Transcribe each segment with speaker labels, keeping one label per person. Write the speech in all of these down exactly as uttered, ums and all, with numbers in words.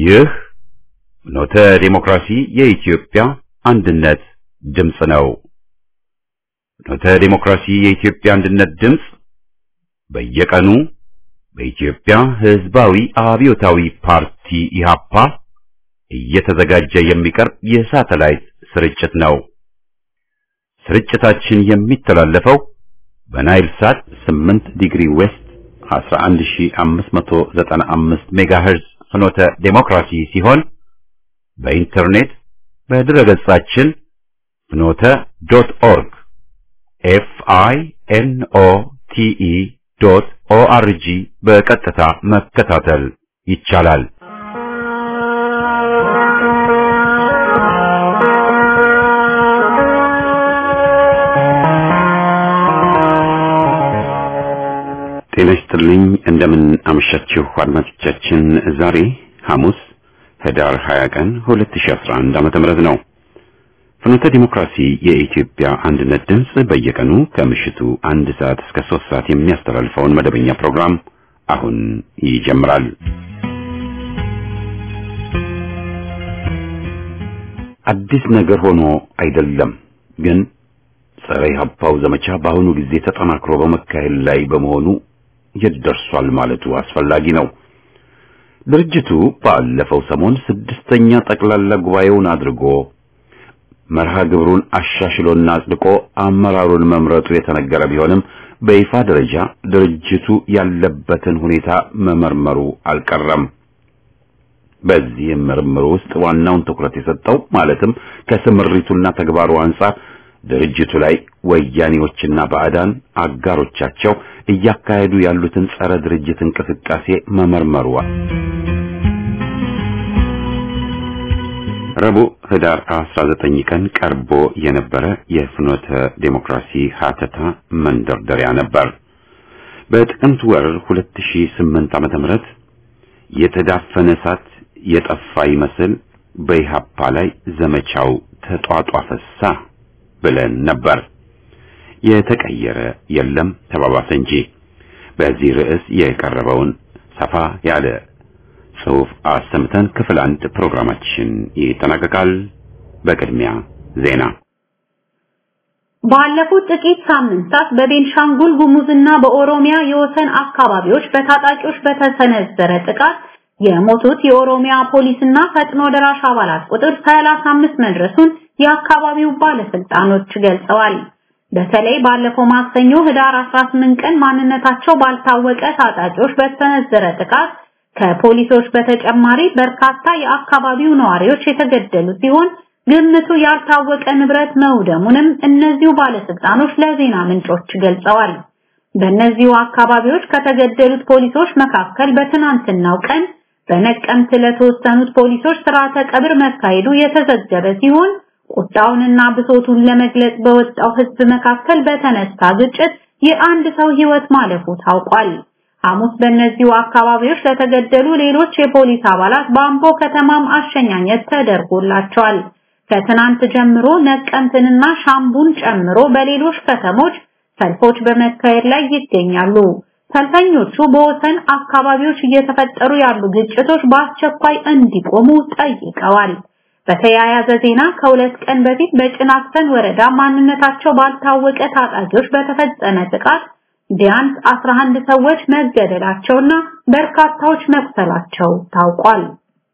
Speaker 1: ይህ ኖተ ዲሞክራሲ የኢትዮጵያ አንድነት ድምጽ ነው። ኖተ ዲሞክራሲ የኢትዮጵያ አንድነት ድምጽ በየቀኑ በኢትዮጵያ ሕዝባዊ አብዮታዊ ፓርቲ ኢህአፓ እየተዘጋጀ የሚቀርብ የሳተላይት ስርጭት ነው። ስርጭታችን የሚተላለፈው በናይል ሳት ስምንት ዲግሪ ዌስት አስራ አንድ ሺህ አምስት መቶ ዘጠና አምስት ሜጋሄርዝ ፍኖተ ዲሞክራሲ ሲሆን በኢንተርኔት በድረገጻችን ፍኖተ ዶት ኦርግ ኤፍ አይ ኤን ኦ ቲ ኢ ዶት ኦ አር ጂ በቀጥታ መከታተል ይቻላል። ጤና ይስጥልኝ። እንደምን አመሻችሁ አድማጮቻችን። ዛሬ ሐሙስ ህዳር ሃያ ቀን ሁለት ሺህ አስራ አንድ ዓመተ ምህረት ነው። ፍኖተ ዲሞክራሲ የኢትዮጵያ አንድነት ድምጽ በየቀኑ ከምሽቱ አንድ ሰዓት እስከ ሶስት ሰዓት የሚያስተላልፈውን መደበኛ ፕሮግራም አሁን ይጀምራል። አዲስ ነገር ሆኖ አይደለም፣ ግን ጸረ ኢህአፓው ዘመቻ በአሁኑ ጊዜ ተጠናክሮ በመካሄድ ላይ በመሆኑ ይደርሷል ማለቱ አስፈላጊ ነው። ድርጅቱ ባለፈው ሰሞን ስድስተኛ ጠቅላላ ጉባኤውን አድርጎ መርሃ ግብሩን አሻሽሎና አጽድቆ አመራሩን መምረጡ የተነገረ ቢሆንም በይፋ ደረጃ ድርጅቱ ያለበትን ሁኔታ መመርመሩ አልቀረም። በዚህ ምርምር ውስጥ ዋናውን ትኩረት የሰጠው ማለትም ከስምሪቱና ተግባሩ አንጻር ድርጅቱ ላይ ወያኔዎችና ባዕዳን አጋሮቻቸው እያካሄዱ ያሉትን ጸረ ድርጅት እንቅስቃሴ መመርመሩ። ረቡዕ ህዳር አስራ ዘጠኝ ቀን ቀርቦ የነበረ የፍኖተ ዲሞክራሲ ሀተታ መንደርደሪያ ነበር። በጥቅምት ወር ሁለት ሺህ ስምንት ዓመተ ምህረት የተዳፈነ እሳት የጠፋ ይመስል በኢህአፓ ላይ ዘመቻው ተጧጧፈሳ ብለን ነበር። የተቀየረ የለም ተባባሰ እንጂ። በዚህ ርዕስ የቀረበውን ሰፋ ያለ ጽሑፍ አሰምተን ክፍል አንድ ፕሮግራማችን ይጠናቀቃል። በቅድሚያ ዜና። ባለፉት ጥቂት ሳምንታት በቤንሻንጉል ጉሙዝና በኦሮሚያ የወሰን አካባቢዎች በታጣቂዎች በተሰነዘረ ጥቃት የሞቱት የኦሮሚያ ፖሊስና ፈጥኖ ደራሽ አባላት ቁጥር ሰላሳ አምስት መድረሱን የአካባቢው ባለስልጣኖች ገልጸዋል። በተለይ ባለፈው ማክሰኞ ህዳር አስራ ስምንት ቀን ማንነታቸው ባልታወቀ ታጣቂዎች በተሰነዘረ ጥቃት ከፖሊሶች በተጨማሪ በርካታ የአካባቢው ነዋሪዎች የተገደሉ ሲሆን ግምቱ ያልታወቀ ንብረት መውደሙንም እነዚሁ ባለስልጣኖች ለዜና ምንጮች ገልጸዋል። በእነዚሁ አካባቢዎች ከተገደሉት ፖሊሶች መካከል በትናንትናው ቀን በነቀምት ለተወሰኑት ፖሊሶች ስርዓተ ቀብር መካሄዱ የተዘገበ ሲሆን ቁጣውንና ብሶቱን ለመግለጽ በወጣው ህዝብ መካከል በተነሳ ግጭት የአንድ ሰው ህይወት ማለፉ ታውቋል። ሐሙስ በእነዚሁ አካባቢዎች ለተገደሉ ሌሎች የፖሊስ አባላት በአምቦ ከተማም አሸኛኘት ተደርጎላቸዋል። ከትናንት ጀምሮ ነቀምትንና ሻምቡን ጨምሮ በሌሎች ከተሞች ሰልፎች በመካሄድ ላይ ይገኛሉ። ሰልፈኞቹ በወሰን አካባቢዎች እየተፈጠሩ ያሉ ግጭቶች በአስቸኳይ እንዲቆሙ ጠይቀዋል። በተያያዘ ዜና ከሁለት ቀን በፊት በጭናክሰን ወረዳ ማንነታቸው ባልታወቀ ታጣቂዎች በተፈጸመ ጥቃት ቢያንስ አስራ አንድ ሰዎች መገደላቸውና በርካታዎች መቁሰላቸው ታውቋል።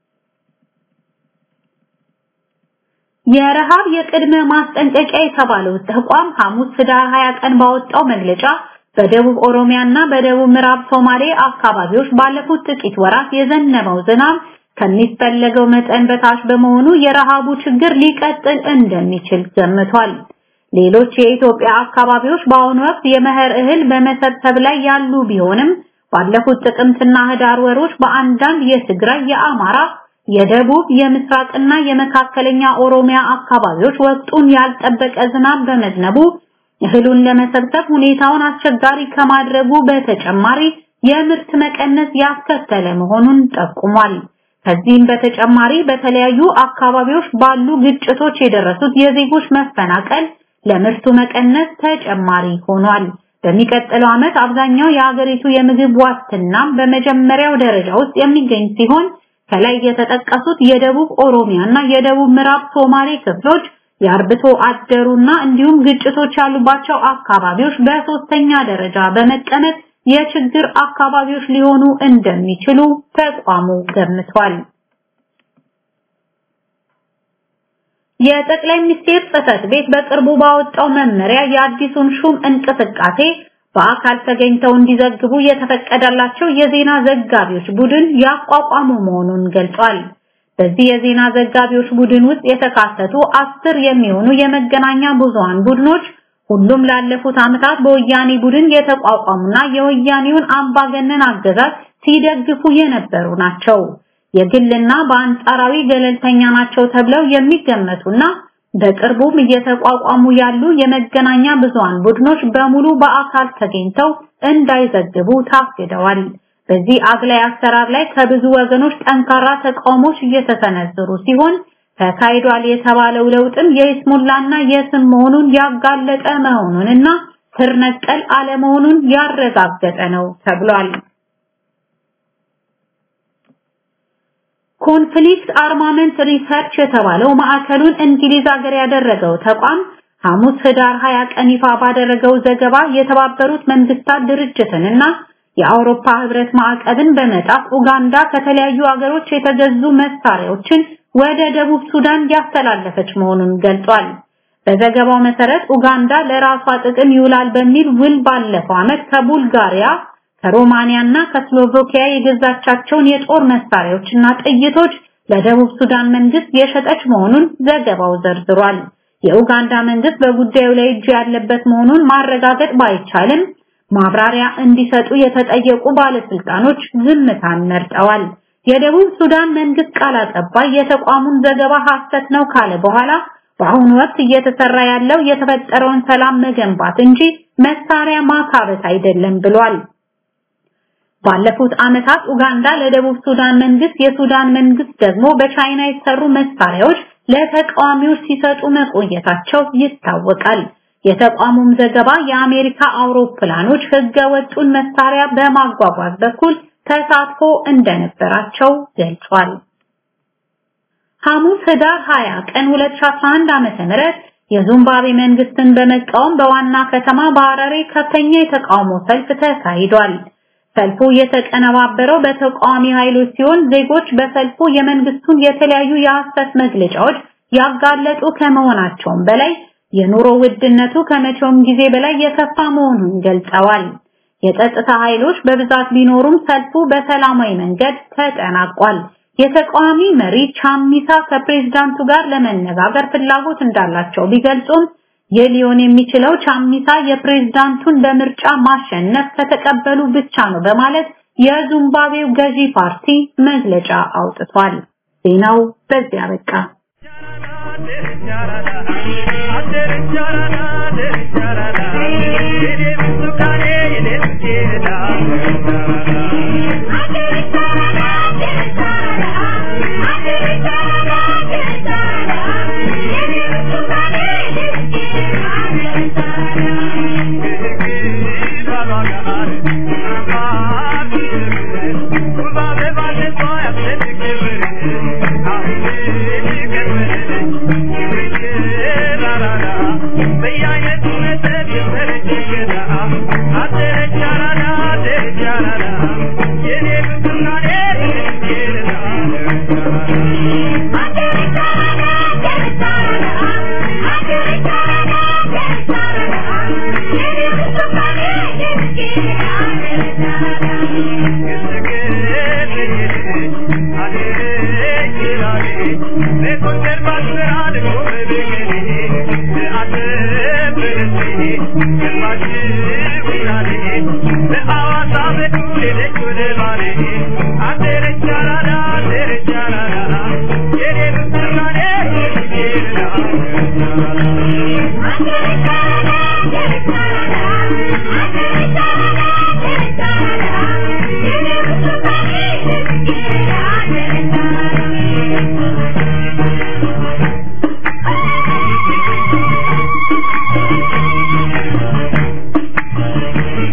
Speaker 1: የረሃብ የቅድመ ማስጠንቀቂያ የተባለው ተቋም ሐሙስ ህዳር ሃያ ቀን ባወጣው መግለጫ በደቡብ ኦሮሚያና በደቡብ ምዕራብ ሶማሌ አካባቢዎች ባለፉት ጥቂት ወራት የዘነበው ዝናብ ከሚፈለገው መጠን በታች በመሆኑ የረሃቡ ችግር ሊቀጥል እንደሚችል ገምቷል። ሌሎች የኢትዮጵያ አካባቢዎች በአሁኑ ወቅት የመኸር እህል በመሰብሰብ ላይ ያሉ ቢሆንም ባለፉት ጥቅምትና ህዳር ወሮች በአንዳንድ የትግራይ፣ የአማራ፣ የደቡብ፣ የምስራቅና የመካከለኛ ኦሮሚያ አካባቢዎች ወቅቱን ያልጠበቀ ዝናብ በመዝነቡ እህሉን ለመሰብሰብ ሁኔታውን አስቸጋሪ ከማድረጉ በተጨማሪ የምርት መቀነስ ያስከተለ መሆኑን ጠቁሟል። ከዚህም በተጨማሪ በተለያዩ አካባቢዎች ባሉ ግጭቶች የደረሱት የዜጎች መፈናቀል ለምርቱ መቀነስ ተጨማሪ ሆኗል። በሚቀጥለው ዓመት አብዛኛው የሀገሪቱ የምግብ ዋስትና በመጀመሪያው ደረጃ ውስጥ የሚገኝ ሲሆን ከላይ የተጠቀሱት የደቡብ ኦሮሚያና የደቡብ ምዕራብ ሶማሌ ክፍሎች የአርብቶ አደሩና እንዲሁም ግጭቶች ያሉባቸው አካባቢዎች በሶስተኛ ደረጃ በመቀመጥ የችግር አካባቢዎች ሊሆኑ እንደሚችሉ ተቋሙ ገምቷል። የጠቅላይ ሚኒስትር ጽሕፈት ቤት በቅርቡ ባወጣው መመሪያ የአዲሱን ሹም እንቅስቃሴ በአካል ተገኝተው እንዲዘግቡ የተፈቀደላቸው የዜና ዘጋቢዎች ቡድን ያቋቋሙ መሆኑን ገልጿል። በዚህ የዜና ዘጋቢዎች ቡድን ውስጥ የተካተቱ አስር የሚሆኑ የመገናኛ ብዙሃን ቡድኖች ሁሉም ላለፉት ዓመታት በወያኔ ቡድን የተቋቋሙና የወያኔውን አምባገነን አገዛዝ ሲደግፉ የነበሩ ናቸው። የግልና በአንጻራዊ ገለልተኛ ናቸው ተብለው የሚገመቱና በቅርቡም እየተቋቋሙ ያሉ የመገናኛ ብዙሃን ቡድኖች በሙሉ በአካል ተገኝተው እንዳይዘግቡ ታግደዋል። በዚህ አግላይ አሰራር ላይ ከብዙ ወገኖች ጠንካራ ተቃውሞች እየተሰነዘሩ ሲሆን ተካሂዷል የተባለው ለውጥም የይስሙላና የስም መሆኑን ያጋለጠ መሆኑንና ስር ነቀል አለመሆኑን ያረጋገጠ ነው ተብሏል። ኮንፍሊክት አርማመንት ሪሰርች የተባለው ማዕከሉን እንግሊዝ ሀገር ያደረገው ተቋም ሐሙስ ህዳር ሃያ ቀን ይፋ ባደረገው ዘገባ የተባበሩት መንግስታት ድርጅትንና የአውሮፓ ህብረት ማዕቀብን በመጣስ ኡጋንዳ ከተለያዩ ሀገሮች የተገዙ መሳሪያዎችን ወደ ደቡብ ሱዳን ያስተላለፈች መሆኑን ገልጿል። በዘገባው መሰረት ኡጋንዳ ለራሷ ጥቅም ይውላል በሚል ውል ባለፈው ዓመት ከቡልጋሪያ ከሮማኒያና ከስሎቫኪያ የገዛቻቸውን የጦር መሳሪያዎችና ጥይቶች ለደቡብ ሱዳን መንግስት የሸጠች መሆኑን ዘገባው ዘርዝሯል። የኡጋንዳ መንግስት በጉዳዩ ላይ እጁ ያለበት መሆኑን ማረጋገጥ ባይቻልም ማብራሪያ እንዲሰጡ የተጠየቁ ባለስልጣኖች ዝምታን መርጠዋል። የደቡብ ሱዳን መንግስት ቃል አቀባይ የተቋሙን ዘገባ ሐሰት ነው ካለ በኋላ በአሁኑ ወቅት እየተሰራ ያለው የተፈጠረውን ሰላም መገንባት እንጂ መሳሪያ ማካበት አይደለም ብሏል። ባለፉት ዓመታት ኡጋንዳ ለደቡብ ሱዳን መንግስት የሱዳን መንግስት ደግሞ በቻይና የተሰሩ መሳሪያዎች ለተቃዋሚዎች ሲሰጡ መቆየታቸው ይታወቃል። የተቋሙም ዘገባ የአሜሪካ አውሮፕላኖች ህገወጡን መሳሪያ በማጓጓዝ በኩል ተሳትፎ እንደነበራቸው ገልጿል። ሐሙስ ህዳር ሃያ ቀን ሁለት ሺህ አስራ አንድ ዓመተ ምህረት የዚምባብዌ መንግስትን በመቃወም በዋና ከተማ በሐራሬ ከፍተኛ የተቃውሞ ሰልፍ ተካሂዷል። ሰልፉ የተቀነባበረው በተቃዋሚ ኃይሎች ሲሆን ዜጎች በሰልፉ የመንግስቱን የተለያዩ የሐሰት መግለጫዎች ያጋለጡ ከመሆናቸውም በላይ የኑሮ ውድነቱ ከመቼውም ጊዜ በላይ የከፋ መሆኑን ገልጸዋል። የጸጥታ ኃይሎች በብዛት ቢኖሩም ሰልፉ በሰላማዊ መንገድ ተጠናቋል። የተቃዋሚ መሪ ቻሚሳ ከፕሬዝዳንቱ ጋር ለመነጋገር ፍላጎት እንዳላቸው ቢገልጹም የሊዮን የሚችለው ቻሚሳ የፕሬዝዳንቱን በምርጫ ማሸነፍ ከተቀበሉ ብቻ ነው በማለት የዚምባብዌው ገዢ ፓርቲ መግለጫ አውጥቷል። ዜናው በዚያ በቃ።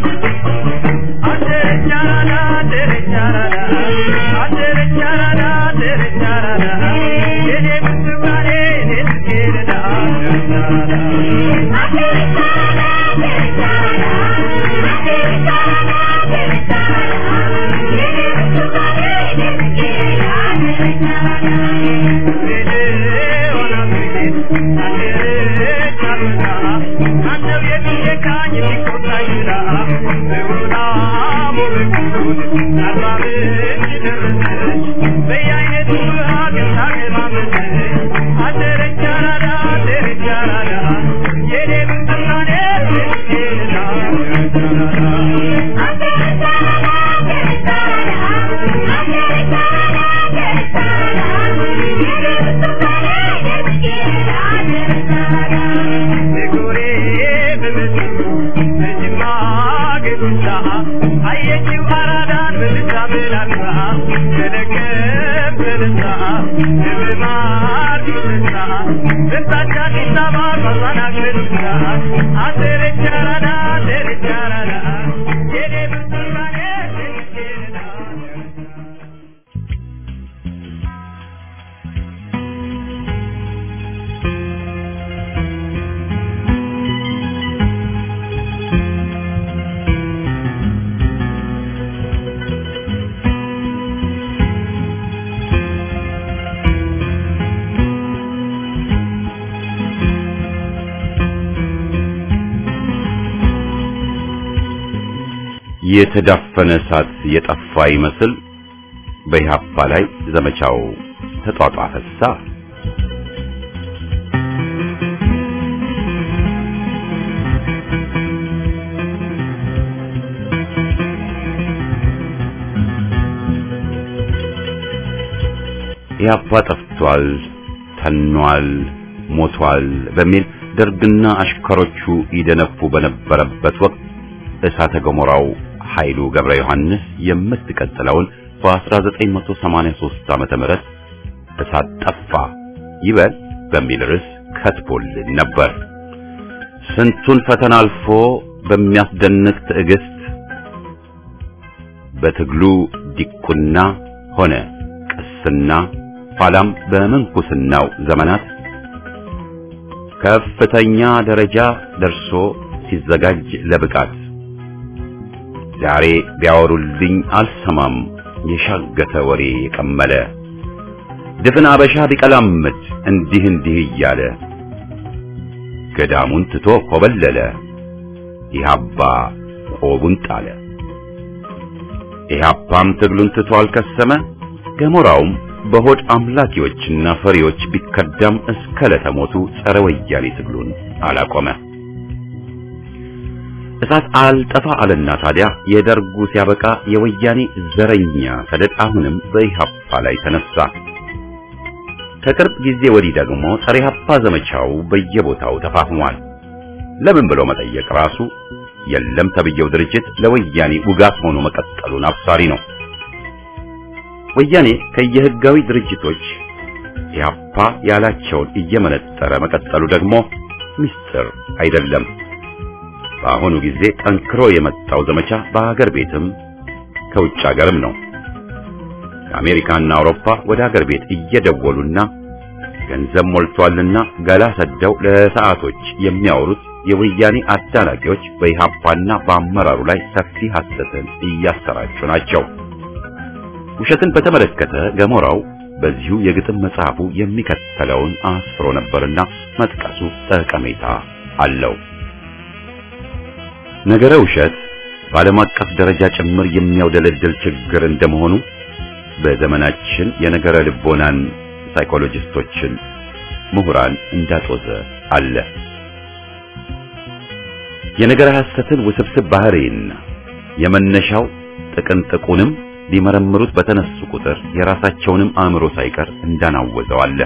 Speaker 2: Adere charada, adere charada, የተዳፈነ እሳት የጠፋ ይመስል በኢህአፓ ላይ ዘመቻው ተጧጧፈሳ። ኢህአፓ ጠፍቷል፣ ተኗል፣ ሞቷል በሚል ደርግና አሽከሮቹ ይደነፉ በነበረበት ወቅት እሳተ ገሞራው ኃይሉ ገብረ ዮሐንስ የምትቀጥለውን በ1983 ዓመተ ምህረት እሳት ጠፋ ይበል በሚል ርዕስ ከትቦልን ነበር። ስንቱን ፈተና አልፎ በሚያስደንቅ ትዕግስት በትግሉ ዲቁና ሆነ ቅስና ኋላም በምንኩስናው ዘመናት ከፍተኛ ደረጃ ደርሶ ሲዘጋጅ ለብቃት ዛሬ ቢያወሩልኝ አልሰማም የሻገተ ወሬ የቀመለ ድፍን አበሻ ቢቀላምድ እንዲህ እንዲህ እያለ ገዳሙን ትቶ ኮበለለ ኢህአፓ ቆቡን ጣለ። ኢህአፓም ትግሉን ትቶ አልከሰመ ገሞራውም በሆድ አምላኪዎችና ፈሪዎች ቢከዳም እስከ ለተሞቱ ጸረ ወያኔ ትግሉን አላቆመ። እሳት አልጠፋ አለና ታዲያ የደርጉ ሲያበቃ የወያኔ ዘረኛ ሰደድ አሁንም በኢህአፓ ላይ ተነሳ። ከቅርብ ጊዜ ወዲህ ደግሞ ጸረ ኢህአፓ ዘመቻው በየቦታው ተፋፍሟል። ለምን ብሎ መጠየቅ ራሱ የለም ተብየው ድርጅት ለወያኔ ውጋት ሆኖ መቀጠሉን አብሳሪ ነው። ወያኔ ከየህጋዊ ድርጅቶች ኢህአፓ ያላቸውን እየመነጠረ መቀጠሉ ደግሞ ምስጢር አይደለም። በአሁኑ ጊዜ ጠንክሮ የመጣው ዘመቻ በአገር ቤትም ከውጭ ሀገርም ነው። ከአሜሪካና አውሮፓ ወደ አገር ቤት እየደወሉና ገንዘብ ሞልቷልና ገላ ሰደው ለሰዓቶች የሚያወሩት የወያኔ አዳናቂዎች በኢህአፓና በአመራሩ ላይ ሰፊ ሐሰትን እያሰራጩ ናቸው። ውሸትን በተመለከተ ገሞራው በዚሁ የግጥም መጽሐፉ የሚከተለውን አስፍሮ ነበርና መጥቀሱ ጠቀሜታ አለው። ነገረ ውሸት በዓለም አቀፍ ደረጃ ጭምር የሚያውደለድል ችግር እንደመሆኑ በዘመናችን የነገረ ልቦናን ሳይኮሎጂስቶችን ምሁራን እንዳጦዘ አለ። የነገረ ሐሰትን ውስብስብ ባህሪና የመነሻው ጥቅንጥቁንም ሊመረምሩት በተነሱ ቁጥር የራሳቸውንም አእምሮ ሳይቀር እንዳናወዘው አለ።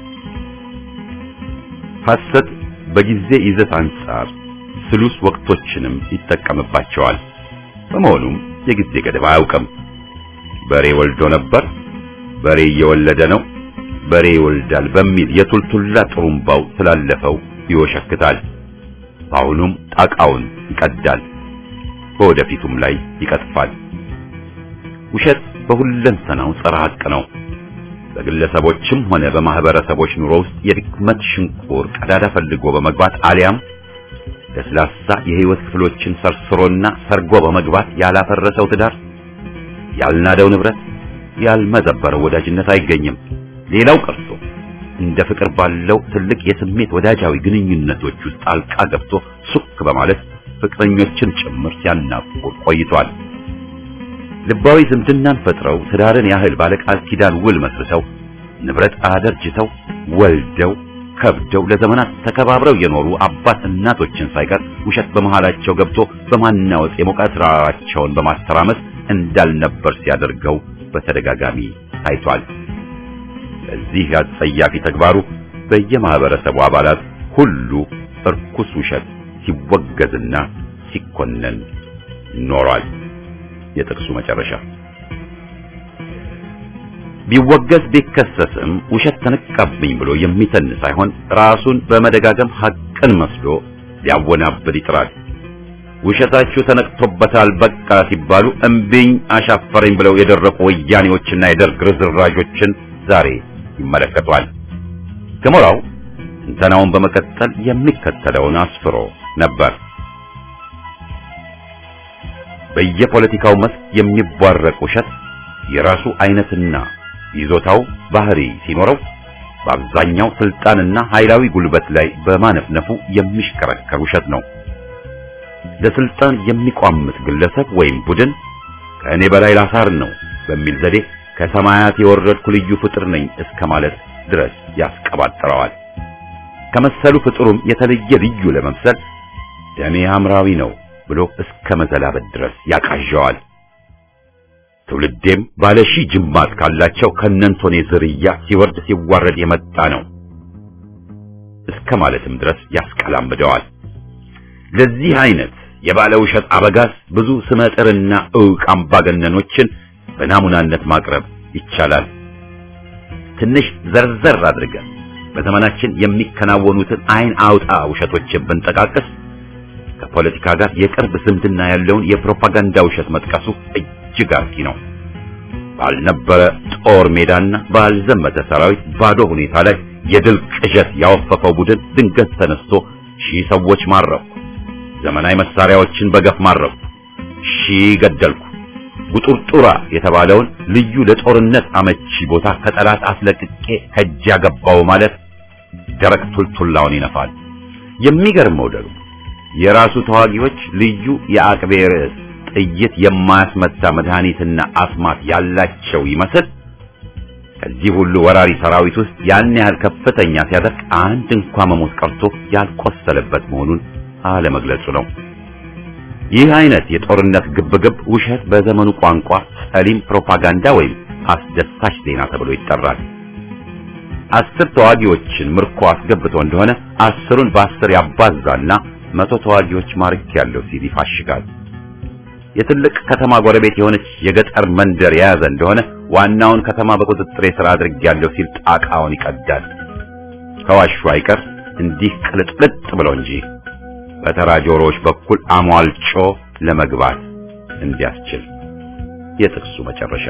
Speaker 2: ሐሰት በጊዜ ይዘት አንጻር ስሉስ ወቅቶችንም ይጠቀምባቸዋል። በመሆኑም የጊዜ ገደብ አያውቅም። በሬ ወልዶ ነበር፣ በሬ እየወለደ ነው፣ በሬ ይወልዳል በሚል የቱልቱላ ጥሩምባው ስላለፈው ይወሸክታል። አሁንም ጣቃውን ይቀዳል፣ በወደፊቱም ላይ ይቀጥፋል። ውሸት በሁለንተናው ጸረ ሐቅ ነው። በግለሰቦችም ሆነ በማህበረሰቦች ኑሮ ውስጥ የድክመት ሽንቁር ቀዳዳ ፈልጎ በመግባት አሊያም ለስላሳ የህይወት ክፍሎችን ሰርስሮና ሰርጎ በመግባት ያላፈረሰው ትዳር፣ ያልናደው ንብረት፣ ያልመዘበረው ወዳጅነት አይገኝም። ሌላው ቀርቶ እንደ ፍቅር ባለው ትልቅ የስሜት ወዳጃዊ ግንኙነቶች ውስጥ አልቃ ገብቶ ሱክ በማለት ፍቅረኞችን ጭምር ሲያናቁር ቆይቷል። ልባዊ ዝምድናን ፈጥረው ትዳርን ያህል ባለቃል ኪዳን ውል መስርተው ንብረት አደርጅተው ወልደው ከብደው ለዘመናት ተከባብረው የኖሩ አባት እናቶችን ሳይቀር ውሸት በመሃላቸው ገብቶ በማናወጥ የሞቀት ራራቸውን በማስተራመስ እንዳልነበር ሲያደርገው በተደጋጋሚ ታይቷል። በዚህ አጸያፊ ተግባሩ በየማህበረሰቡ አባላት ሁሉ እርኩስ ውሸት ሲወገዝና ሲኮነን ኖሯል። የጥቅሱ መጨረሻ። ቢወገዝ ቢከሰስም ውሸት ተነቃብኝ ብሎ የሚተን ሳይሆን ራሱን በመደጋገም ሐቅን መስሎ ሊያወናብድ ይጥራል። ውሸታችሁ ተነቅቶበታል በቃ ሲባሉ እምቢኝ አሻፈረኝ ብለው የደረቁ ወያኔዎችና የደርግ ርዝራዦችን ዛሬ ይመለከቷል። ገሞራው ትንተናውን በመቀጠል የሚከተለውን አስፍሮ ነበር። በየፖለቲካው መስክ የሚቧረቅ ውሸት የራሱ አይነትና ይዞታው ባህሪ ሲኖረው በአብዛኛው ስልጣንና ኃይላዊ ጉልበት ላይ በማነፍነፉ የሚሽከረከር ውሸት ነው። ለስልጣን የሚቋምት ግለሰብ ወይም ቡድን ከእኔ በላይ ላሳር ነው በሚል ዘዴ ከሰማያት የወረድኩ ልዩ ፍጥር ነኝ እስከ ማለት ድረስ ያስቀባጥረዋል። ከመሰሉ ፍጥሩም የተለየ ልዩ ለመምሰል ደሜ ሐምራዊ ነው ብሎ እስከ መዘላበት ድረስ ያቃዣዋል። ትውልዴም ባለሺ ጅማት ካላቸው ከነንቶኔ ዝርያ ሲወርድ ሲዋረድ የመጣ ነው እስከ ማለትም ድረስ ያስቀላምደዋል። ለዚህ አይነት የባለ ውሸት አበጋዝ ብዙ ስመጥርና ዕውቅ አምባገነኖችን በናሙናነት ማቅረብ ይቻላል። ትንሽ ዘርዘር አድርገን በዘመናችን የሚከናወኑትን አይን አውጣ ውሸቶችን ብንጠቃቅስ ከፖለቲካ ጋር የቅርብ ዝምድና ያለውን የፕሮፓጋንዳ ውሸት መጥቀሱ እጅግ አርኪ ነው። ባልነበረ ጦር ሜዳና ባልዘመተ ሰራዊት ባዶ ሁኔታ ላይ የድል ቅዠት ያወፈፈው ቡድን ድንገት ተነስቶ ሺህ ሰዎች ማረኩ፣ ዘመናዊ መሳሪያዎችን በገፍ ማረኩ፣ ሺህ ገደልኩ፣ ጉጡርጡራ የተባለውን ልዩ ለጦርነት አመቺ ቦታ ከጠላት አስለቅቄ ከእጅ ያገባው ማለት ደረቅ ቱልቱላውን ይነፋል። የሚገርመው ደግሞ የራሱ ተዋጊዎች ልዩ የአቅቤ ርዕስ ጥይት የማያስመታ መድኃኒትና አስማት ያላቸው ይመስል ከዚህ ሁሉ ወራሪ ሰራዊት ውስጥ ያን ያህል ከፍተኛ ሲያደርግ አንድ እንኳን መሞት ቀርቶ ያልቆሰለበት መሆኑን አለመግለጹ ነው። ይህ አይነት የጦርነት ግብግብ ውሸት በዘመኑ ቋንቋ ሰሊም ፕሮፓጋንዳ ወይም አስደሳች ዜና ተብሎ ይጠራል። አስር ተዋጊዎችን ምርኮ አስገብቶ እንደሆነ አስሩን በአስር ያባዛና መቶ ተዋጊዎች ማርክ ያለው ሲል ይፋሽጋል። የትልቅ ከተማ ጎረቤት የሆነች የገጠር መንደር የያዘ እንደሆነ ዋናውን ከተማ በቁጥጥር ስር አድርጌያለሁ ሲል ጣቃውን ይቀዳል። ከዋሹ አይቀር እንዲህ ቅልጥልጥ ብሎ እንጂ በተራ ጆሮዎች በኩል አሟልጮ ለመግባት እንዲያስችል። የጥቅሱ መጨረሻ።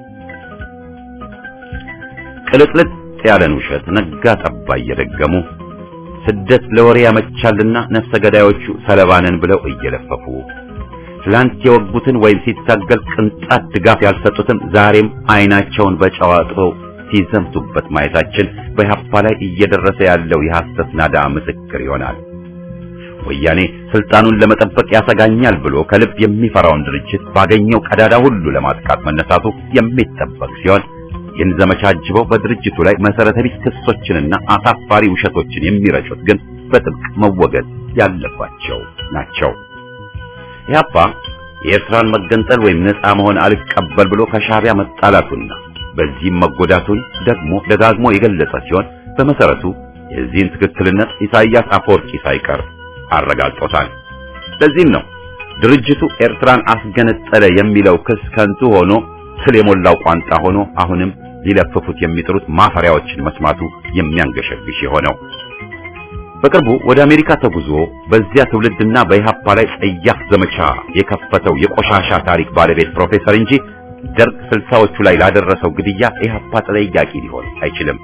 Speaker 2: ቅልጥልጥ ያለን ውሸት ነጋ ጠባ እየደገሙ ስደት ለወሬ ያመቻልና ነፍሰ ገዳዮቹ ሰለባነን ብለው እየለፈፉ ትላንት የወጉትን ወይም ሲታገል ቅንጣት ድጋፍ ያልሰጡትም ዛሬም አይናቸውን በጨዋጥበው ሲዘምቱበት ማየታችን በኢህአፓ ላይ እየደረሰ ያለው የሐሰት ናዳ ምስክር ይሆናል። ወያኔ ስልጣኑን ለመጠበቅ ያሰጋኛል ብሎ ከልብ የሚፈራውን ድርጅት ባገኘው ቀዳዳ ሁሉ ለማጥቃት መነሳቱ የሚጠበቅ ሲሆን ይህን ዘመቻ አጅበው በድርጅቱ ላይ መሰረተ ቢስ ክሶችንና አሳፋሪ ውሸቶችን የሚረጩት ግን በጥብቅ መወገድ ያለባቸው ናቸው። ኢህአፓ የኤርትራን መገንጠል ወይም ነፃ መሆን አልቀበል ብሎ ከሻዕቢያ መጣላቱና በዚህም መጎዳቱን ደግሞ ደጋግሞ የገለጸ ሲሆን በመሰረቱ የዚህን ትክክልነት ኢሳይያስ አፈወርቂ ሳይቀር አረጋግጦታል። ለዚህም ነው ድርጅቱ ኤርትራን አስገነጠለ የሚለው ክስ ከንቱ ሆኖ ስለ የሞላው ቋንጣ ሆኖ አሁንም ሊለፍፉት የሚጥሩት ማፈሪያዎችን መስማቱ የሚያንገሸግሽ የሆነው። በቅርቡ ወደ አሜሪካ ተጉዞ በዚያ ትውልድና በኢህአፓ ላይ ጸያፍ ዘመቻ የከፈተው የቆሻሻ ታሪክ ባለቤት ፕሮፌሰር እንጂ ደርግ ስልሳዎቹ ላይ ላደረሰው ግድያ ኢህአፓ ተጠያቂ ሊሆን አይችልም።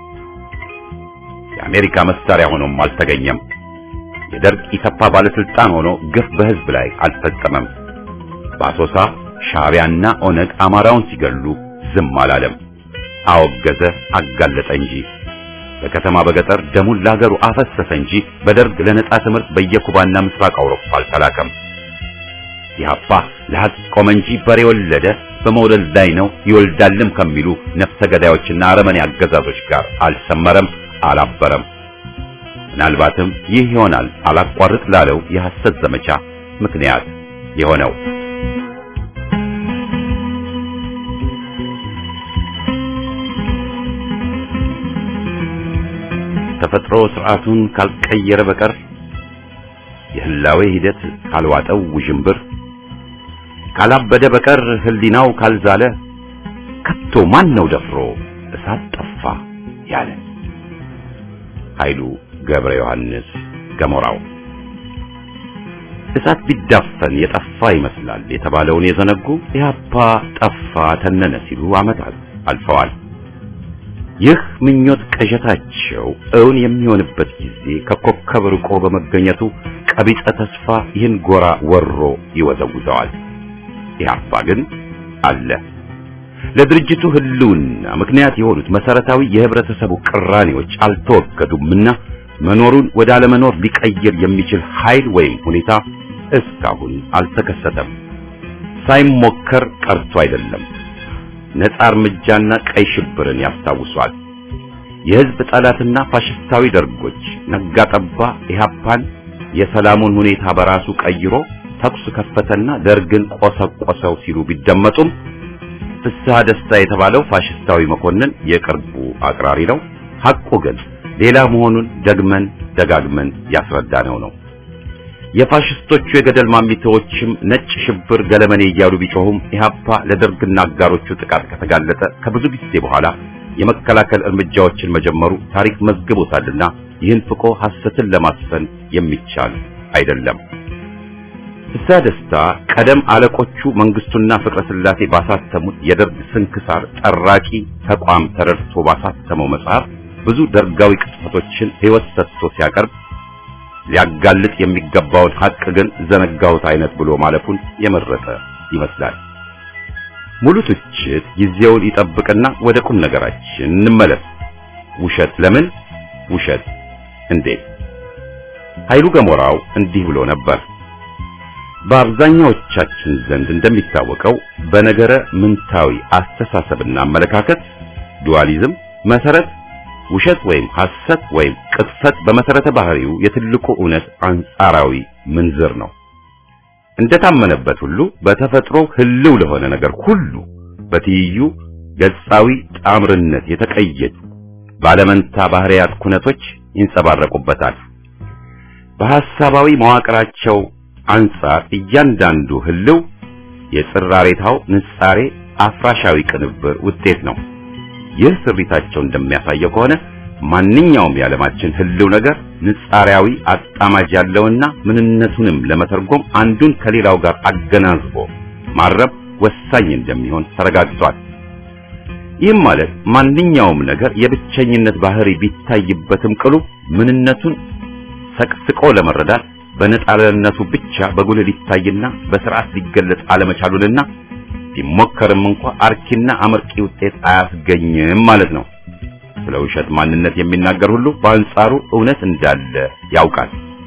Speaker 2: የአሜሪካ መሳሪያ ሆኖም አልተገኘም። የደርግ ኢሰፓ ባለስልጣን ሆኖ ግፍ በህዝብ ላይ አልፈጸመም። በአሶሳ ሻዕቢያና ኦነግ አማራውን ሲገሉ ዝም አላለም። አወገዘ፣ አጋለጠ እንጂ በከተማ በገጠር ደሙን ለሀገሩ አፈሰሰ እንጂ በደርግ ለነጻ ትምህርት በየኩባና ምስራቅ አውሮፓ አልተላከም። ኢህአፓ ለሀቅ ቆመ እንጂ በሬ ወለደ፣ በመውለድ ላይ ነው ይወልዳልም ከሚሉ ነፍሰ ገዳዮችና አረመኔ አገዛዞች ጋር አልሰመረም፣ አላበረም። ምናልባትም ይህ ይሆናል አላቋርጥ ላለው የሐሰት ዘመቻ ምክንያት የሆነው። ተፈጥሮ ስርዓቱን ካልቀየረ በቀር የህላዌ ሂደት ካልዋጠው ውዥንብር ካላበደ በቀር ህሊናው ካልዛለ ከቶ ማን ነው ደፍሮ እሳት ጠፋ ያለ? ኃይሉ ገብረ ዮሐንስ ገሞራው። እሳት ቢዳፈን የጠፋ ይመስላል የተባለውን የዘነጉ ኢህአፓ ጠፋ ተነነ ሲሉ ዓመታት አልፈዋል። ይህ ምኞት ቅዠታቸው እውን የሚሆንበት ጊዜ ከኮከብ ርቆ በመገኘቱ ቀቢጸ ተስፋ ይህን ጎራ ወሮ ይወዘውዘዋል። ኢህአፓ ግን አለ። ለድርጅቱ ህልውና ምክንያት የሆኑት መሰረታዊ የህብረተሰቡ ቅራኔዎች አልተወገዱምና መኖሩን ወደ አለመኖር ሊቀይር የሚችል ኃይል ወይም ሁኔታ እስካሁን አልተከሰተም። ሳይሞከር ቀርቶ አይደለም። ነጻ እርምጃና ቀይ ሽብርን ያስታውሷል። የህዝብ ጠላትና ፋሽስታዊ ደርጎች ነጋጠባ ኢህአፓን የሰላሙን ሁኔታ በራሱ ቀይሮ ተኩስ ከፈተና ደርግን ቆሰቆሰው ሲሉ ቢደመጡም ፍስሐ ደስታ የተባለው ፋሽስታዊ መኮንን የቅርቡ አቅራሪ ነው። ሐቁ ግን ሌላ መሆኑን ደግመን ደጋግመን ያስረዳነው ነው። የፋሽስቶቹ የገደል ማሚቶችም ነጭ ሽብር ገለመኔ እያሉ ቢጮሁም ኢህአፓ ለደርግና አጋሮቹ ጥቃት ከተጋለጠ ከብዙ ጊዜ በኋላ የመከላከል እርምጃዎችን መጀመሩ ታሪክ መዝግቦታልና ይህን ፍቆ ሐሰትን ለማስፈን የሚቻል አይደለም። ፍስሐ ደስታ ቀደም አለቆቹ መንግስቱና ፍቅረ ስላሴ ባሳተሙት የደርግ ስንክሳር ጠራቂ ተቋም ተረድቶ ባሳተመው መጽሐፍ ብዙ ደርጋዊ ቅጥፈቶችን ህይወት ሰጥቶ ሲያቀርብ ሊያጋልጥ የሚገባውን ሐቅ ግን ዘነጋውት አይነት ብሎ ማለፉን የመረጠ ይመስላል። ሙሉ ትችት ጊዜውን ይጠብቅና ወደ ቁም ነገራችን እንመለስ። ውሸት ለምን? ውሸት እንዴት? ኃይሉ ገሞራው እንዲህ ብሎ ነበር። በአብዛኛዎቻችን ዘንድ እንደሚታወቀው በነገረ ምንታዊ አስተሳሰብና አመለካከት ዱዋሊዝም መሰረት ውሸት ወይም ሐሰት ወይም ቅጥፈት በመሰረተ ባህሪው የትልቁ እውነት አንጻራዊ ምንዝር ነው። እንደታመነበት ሁሉ በተፈጥሮ ህልው ለሆነ ነገር ሁሉ በትይዩ ገጻዊ ጣምርነት የተቀየጡ ባለመንታ ባህሪያት ኩነቶች ይንጸባረቁበታል። በሐሳባዊ መዋቅራቸው አንጻር እያንዳንዱ ህልው የጽራሬታው ንጻሬ አፍራሻዊ ቅንብር ውጤት ነው። ይህ ስሪታቸው እንደሚያሳየው ከሆነ ማንኛውም የዓለማችን ህልው ነገር ንጻሪያዊ አጣማጅ ያለውና ምንነቱንም ለመተርጎም አንዱን ከሌላው ጋር አገናዝቦ ማረብ ወሳኝ እንደሚሆን ተረጋግጧል። ይህም ማለት ማንኛውም ነገር የብቸኝነት ባህሪ ቢታይበትም ቅሉ ምንነቱን ሰቅስቆ ለመረዳት በነጣለነቱ ብቻ በጉልህ ሊታይና በስርዓት ሊገለጽ አለመቻሉንና ቢሞከርም እንኳን አርኪና አመርቂ ውጤት አያስገኝም ማለት ነው። ስለ ውሸት ማንነት የሚናገር ሁሉ በአንጻሩ እውነት እንዳለ ያውቃል።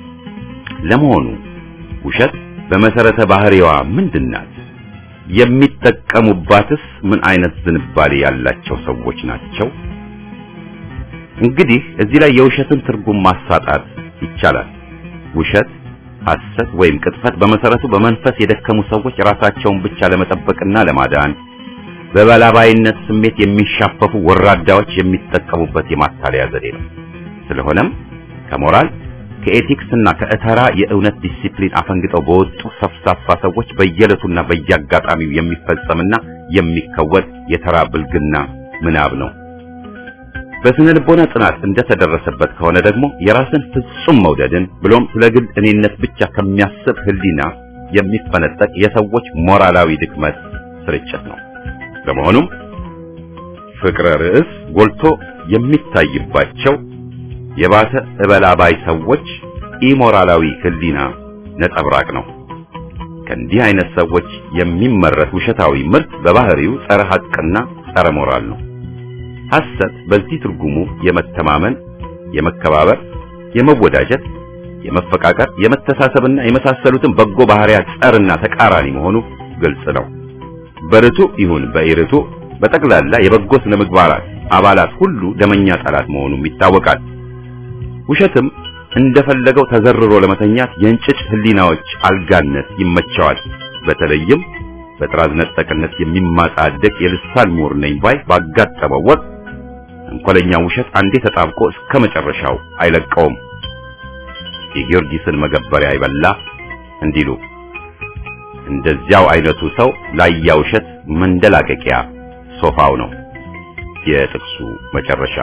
Speaker 2: ለመሆኑ ውሸት በመሰረተ ባህሪዋ ምንድናት? የሚጠቀሙባትስ ምን አይነት ዝንባሌ ያላቸው ሰዎች ናቸው? እንግዲህ እዚህ ላይ የውሸትን ትርጉም ማሳጣት ይቻላል። ውሸት፣ ሐሰት ወይም ቅጥፈት በመሰረቱ በመንፈስ የደከሙ ሰዎች ራሳቸውን ብቻ ለመጠበቅና ለማዳን በበላባይነት ስሜት የሚሻፈፉ ወራዳዎች የሚጠቀሙበት የማታለያ ዘዴ ነው። ስለሆነም ከሞራል ከኤቲክስና ከእተራ የእውነት ዲሲፕሊን አፈንግጠው በወጡ ሰፍሳፋ ሰዎች በየለቱና በየአጋጣሚው የሚፈጸምና የሚከወድ የተራ ብልግና ምናብ ነው። በስነ ልቦና ጥናት እንደተደረሰበት ከሆነ ደግሞ የራስን ፍጹም መውደድን ብሎም ስለ ግል እኔነት ብቻ ከሚያስብ ህሊና የሚፈነጠቅ የሰዎች ሞራላዊ ድክመት ስርጭት ነው። ለመሆኑም ፍቅረ ርዕስ ጎልቶ የሚታይባቸው የባሰ እበላባይ ሰዎች ኢሞራላዊ ህሊና ነጸብራቅ ነው። ከእንዲህ አይነት ሰዎች የሚመረት ውሸታዊ ምርት በባህሪው ጸረ ሐቅና ጸረ ሞራል ነው። ሐሰት በዚህ ትርጉሙ የመተማመን፣ የመከባበር፣ የመወዳጀት፣ የመፈቃቀር፣ የመተሳሰብና የመሳሰሉትን በጎ ባህሪያት ጸርና ተቃራኒ መሆኑ ግልጽ ነው። በርቱ ይሁን በኢርቱ በጠቅላላ የበጎ ስነ ምግባራት አባላት ሁሉ ደመኛ ጠላት መሆኑም ይታወቃል። ውሸትም እንደፈለገው ተዘርሮ ለመተኛት የእንጭጭ ህሊናዎች አልጋነት ይመቸዋል። በተለይም በጥራዝ ነጠቅነት የሚማጣደቅ የልሳን ምሁር ነኝ ባይ ባጋጠመው ወቅት እንኮለኛው ውሸት አንዴ ተጣብቆ እስከ መጨረሻው አይለቀውም። የጊዮርጊስን መገበሪያ ይበላ እንዲሉ እንደዚያው አይነቱ ሰው ላያ ውሸት መንደላቀቂያ ሶፋው ነው። የጥቅሱ መጨረሻ።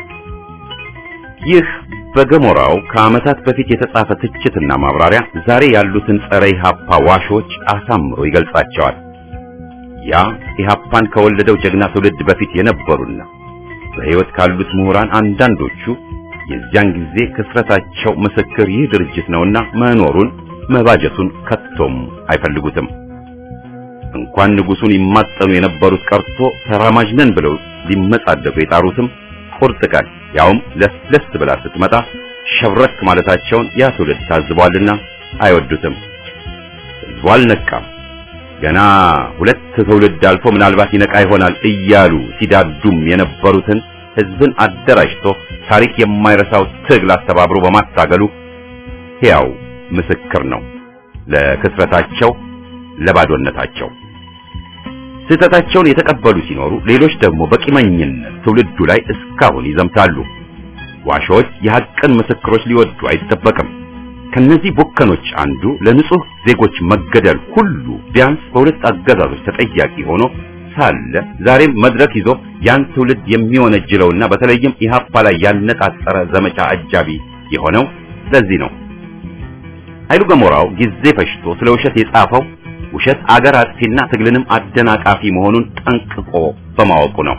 Speaker 2: ይህ በገሞራው ከዓመታት በፊት የተጻፈ ትችትና ማብራሪያ ዛሬ ያሉትን ጸረ ኢህአፓ ዋሾች አሳምሮ ይገልጻቸዋል። ያ ኢህአፓን ከወለደው ጀግና ትውልድ በፊት የነበሩና በሕይወት ካሉት ምሁራን አንዳንዶቹ የዚያን ጊዜ ክስረታቸው ምስክር ይህ ድርጅት ነውና መኖሩን መባጀቱን ከቶም አይፈልጉትም። እንኳን ንጉሱን ይማጠኑ የነበሩት ቀርቶ ተራማጅ ነን ብለው ሊመጻደቁ የጣሩትም ቁርጥ ቀን ያውም ለስለስ ብላ ስትመጣ ሸብረክ ማለታቸውን ያ ትውልድ ታዝቧልና አይወዱትም። ሕዝቡ አልነቃም። ገና ሁለት ትውልድ አልፎ ምናልባት ይነቃ ይሆናል እያሉ ሲዳዱም የነበሩትን ሕዝብን አደራጅቶ ታሪክ የማይረሳው ትግል አስተባብሮ በማታገሉ ሕያው ምስክር ነው ለክስረታቸው፣ ለባዶነታቸው። ስህተታቸውን የተቀበሉ ሲኖሩ፣ ሌሎች ደግሞ በቂመኝነት ትውልዱ ላይ እስካሁን ይዘምታሉ። ዋሾች የሐቅን ምስክሮች ሊወዱ አይጠበቅም። ከነዚህ ቦከኖች አንዱ ለንጹህ ዜጎች መገደል ሁሉ ቢያንስ በሁለት አገዛዞች ተጠያቂ ሆኖ ሳለ ዛሬም መድረክ ይዞ ያን ትውልድ የሚወነጅለውና በተለይም ኢህአፓ ላይ ያነጣጠረ ዘመቻ አጃቢ የሆነው ለዚህ ነው። ኃይሉ ገሞራው ጊዜ ፈጅቶ ስለ ውሸት የጻፈው ውሸት አገር አጥፊና ትግልንም አደናቃፊ መሆኑን ጠንቅቆ በማወቁ ነው።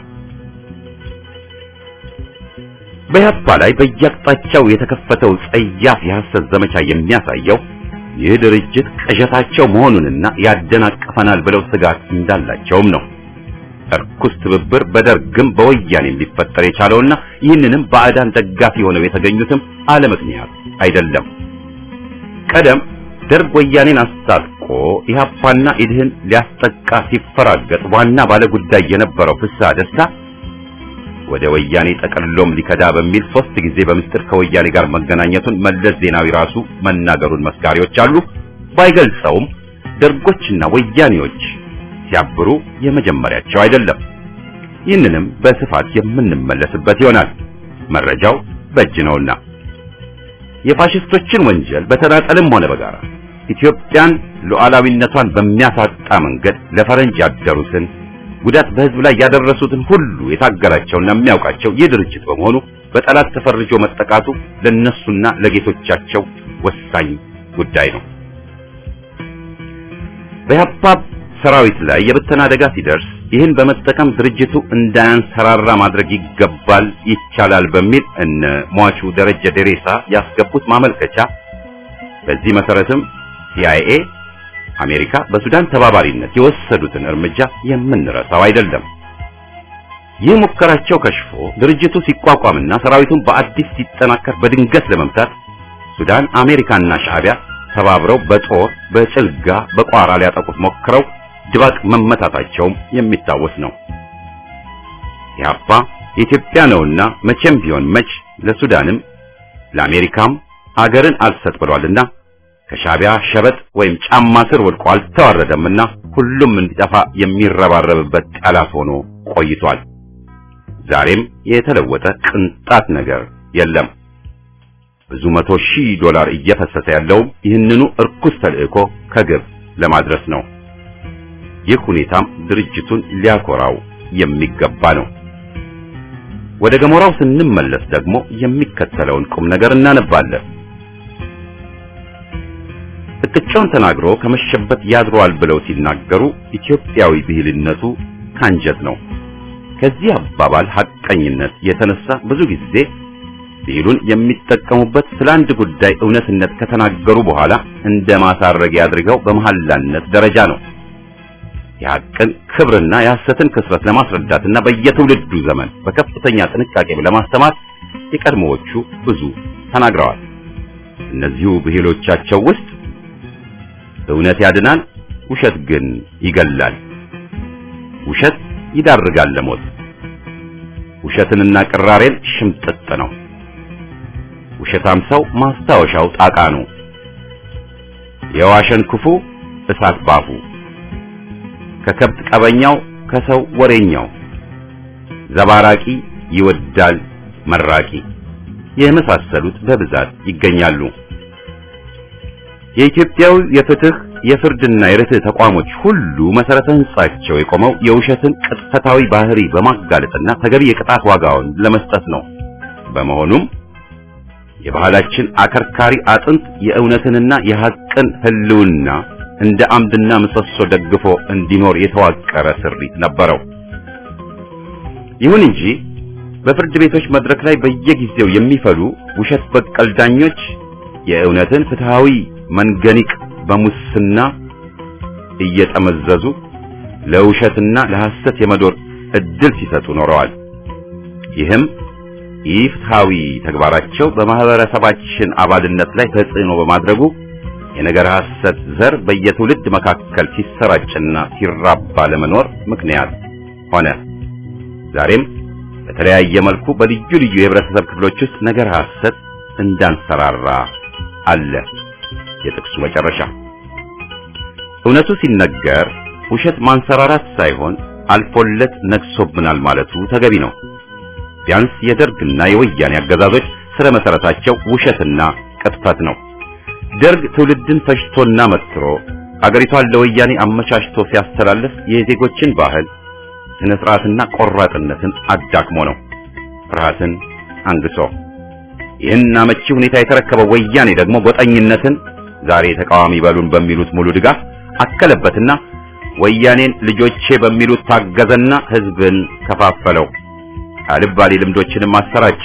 Speaker 2: በኢህአፓ ላይ በየአቅጣጫው የተከፈተው ጸያፍ የሐሰት ዘመቻ የሚያሳየው ይህ ድርጅት ቅዠታቸው መሆኑንና ያደናቅፈናል ብለው ስጋት እንዳላቸውም ነው። እርኩስ ትብብር በደርግም በወያኔም ሊፈጠር የቻለውና ይህንንም ባዕዳን ደጋፊ ሆነው የተገኙትም አለ ምክንያት አይደለም። ቀደም ደርግ ወያኔን አስታጥቆ ኢህአፓና ኢድህን ሊያስጠቃ ሲፈራገጥ ዋና ባለጉዳይ የነበረው ፍስሐ ደስታ ወደ ወያኔ ጠቅልሎም ሊከዳ በሚል ሶስት ጊዜ በምስጢር ከወያኔ ጋር መገናኘቱን መለስ ዜናዊ ራሱ መናገሩን መስካሪዎች አሉ። ባይገልጸውም ደርጎችና ወያኔዎች ሲያብሩ የመጀመሪያቸው አይደለም። ይህንንም በስፋት የምንመለስበት ይሆናል። መረጃው በእጅ ነውና የፋሽስቶችን ወንጀል በተናጠልም ሆነ በጋራ ኢትዮጵያን ሉዓላዊነቷን በሚያሳጣ መንገድ ለፈረንጅ ያደሩትን ጉዳት በህዝብ ላይ ያደረሱትን ሁሉ የታገላቸውና የሚያውቃቸው ይህ ድርጅት በመሆኑ በጠላት ተፈርጆ መጠቃቱ ለነሱና ለጌቶቻቸው ወሳኝ ጉዳይ ነው። በኢህአፓ ሰራዊት ላይ የብተና አደጋ ሲደርስ ይህን በመጠቀም ድርጅቱ እንዳያንሰራራ ማድረግ ይገባል፣ ይቻላል በሚል እነ ሟቹ ደረጀ ደሬሳ ያስገቡት ማመልከቻ። በዚህ መሰረትም ሲአይኤ አሜሪካ በሱዳን ተባባሪነት የወሰዱትን እርምጃ የምንረሳው አይደለም። ይህ ሙከራቸው ከሽፎ ድርጅቱ ሲቋቋምና ሰራዊቱን በአዲስ ሲጠናከር በድንገት ለመምታት ሱዳን አሜሪካና ሻዕቢያ ተባብረው በጦር በጭልጋ በቋራ ሊያጠቁት ሞክረው ድባቅ መመታታቸውም የሚታወስ ነው። ኢህአፓ የኢትዮጵያ ነውና መቼም ቢሆን መች ለሱዳንም ለአሜሪካም አገርን አልሰጥ ብሏልና ከሻዕቢያ ሸበጥ ወይም ጫማ ስር ወድቆ አልተዋረደምና ሁሉም እንዲጠፋ የሚረባረብበት ጠላት ሆኖ ቆይቷል። ዛሬም የተለወጠ ቅንጣት ነገር የለም። ብዙ መቶ ሺህ ዶላር እየፈሰሰ ያለው ይህንኑ እርኩስ ተልእኮ ከግብ ለማድረስ ነው። ይህ ሁኔታም ድርጅቱን ሊያኮራው የሚገባ ነው። ወደ ገሞራው ስንመለስ ደግሞ የሚከተለውን ቁም ነገር እናነባለን። እጥጫውን ተናግሮ ከመሸበት ያድሯል ብለው ሲናገሩ ኢትዮጵያዊ ብሂልነቱ ካንጀት ነው። ከዚህ አባባል ሐቀኝነት የተነሳ ብዙ ጊዜ ብሂሉን የሚጠቀሙበት ስለ አንድ ጉዳይ እውነትነት ከተናገሩ በኋላ እንደ ማሳረጊያ አድርገው በመሐላነት ደረጃ ነው። የሐቅን ክብርና የሐሰትን ክስረት ለማስረዳትና በየትውልዱ ዘመን በከፍተኛ ጥንቃቄ ለማስተማር የቀድሞዎቹ ብዙ ተናግረዋል። እነዚሁ ብሂሎቻቸው ውስጥ እውነት ያድናል፣ ውሸት ግን ይገላል፣ ውሸት ይዳርጋል ለሞት፣ ውሸትንና ቅራሬን ሽምጥጥ ነው፣ ውሸታም ሰው ማስታወሻው ጣቃ ነው፣ የዋሸን ክፉ እሳት ባፉ፣ ከከብት ቀበኛው ከሰው ወሬኛው፣ ዘባራቂ ይወዳል መራቂ የመሳሰሉት በብዛት ይገኛሉ። የኢትዮጵያው የፍትህ የፍርድና የርትዕ ተቋሞች ሁሉ መሰረተ ህንጻቸው የቆመው የውሸትን ቅጥፈታዊ ባህሪ በማጋለጥና ተገቢ የቅጣት ዋጋውን ለመስጠት ነው። በመሆኑም የባህላችን አከርካሪ አጥንት የእውነትንና የሐቅን ህልውና እንደ አምድና ምሰሶ ደግፎ እንዲኖር የተዋቀረ ስሪት ነበረው። ይሁን እንጂ በፍርድ ቤቶች መድረክ ላይ በየጊዜው የሚፈሉ ውሸት በቀል ዳኞች የእውነትን ፍትሃዊ መንገኒቅ በሙስና እየጠመዘዙ ለውሸትና ለሐሰት የመዶር እድል ሲሰጡ ኖረዋል። ይህም ኢፍትሃዊ ተግባራቸው በማህበረሰባችን አባልነት ላይ ተጽዕኖ በማድረጉ የነገር ሐሰት ዘር በየትውልድ መካከል ሲሰራጭና ሲራባ ለመኖር ምክንያት ሆነ። ዛሬም በተለያየ መልኩ በልዩ ልዩ የህብረተሰብ ክፍሎች ውስጥ ነገር ሐሰት እንዳንሰራራ አለ። የጥቅሱ መጨረሻ እውነቱ ሲነገር ውሸት ማንሰራራት ሳይሆን አልፎለት ነግሶብናል ማለቱ ተገቢ ነው። ቢያንስ የደርግና የወያኔ አገዛዞች ስለ መሰረታቸው ውሸትና ቅጥፈት ነው። ደርግ ትውልድን ፈጅቶና መትሮ አገሪቷን ለወያኔ አመቻችቶ ሲያስተላልፍ የዜጎችን ባህል ስነ ስርዓትና ቆራጥነትን አዳክሞ ነው፣ ፍርሃትን አንግሶ። ይህን አመቺ ሁኔታ የተረከበው ወያኔ ደግሞ ጎጠኝነትን ዛሬ ተቃዋሚ በሉን በሚሉት ሙሉ ድጋፍ አከለበትና ወያኔን ልጆቼ በሚሉት ታገዘና ህዝብን ከፋፈለው። አልባሌ ልምዶችንም አሰራጨ።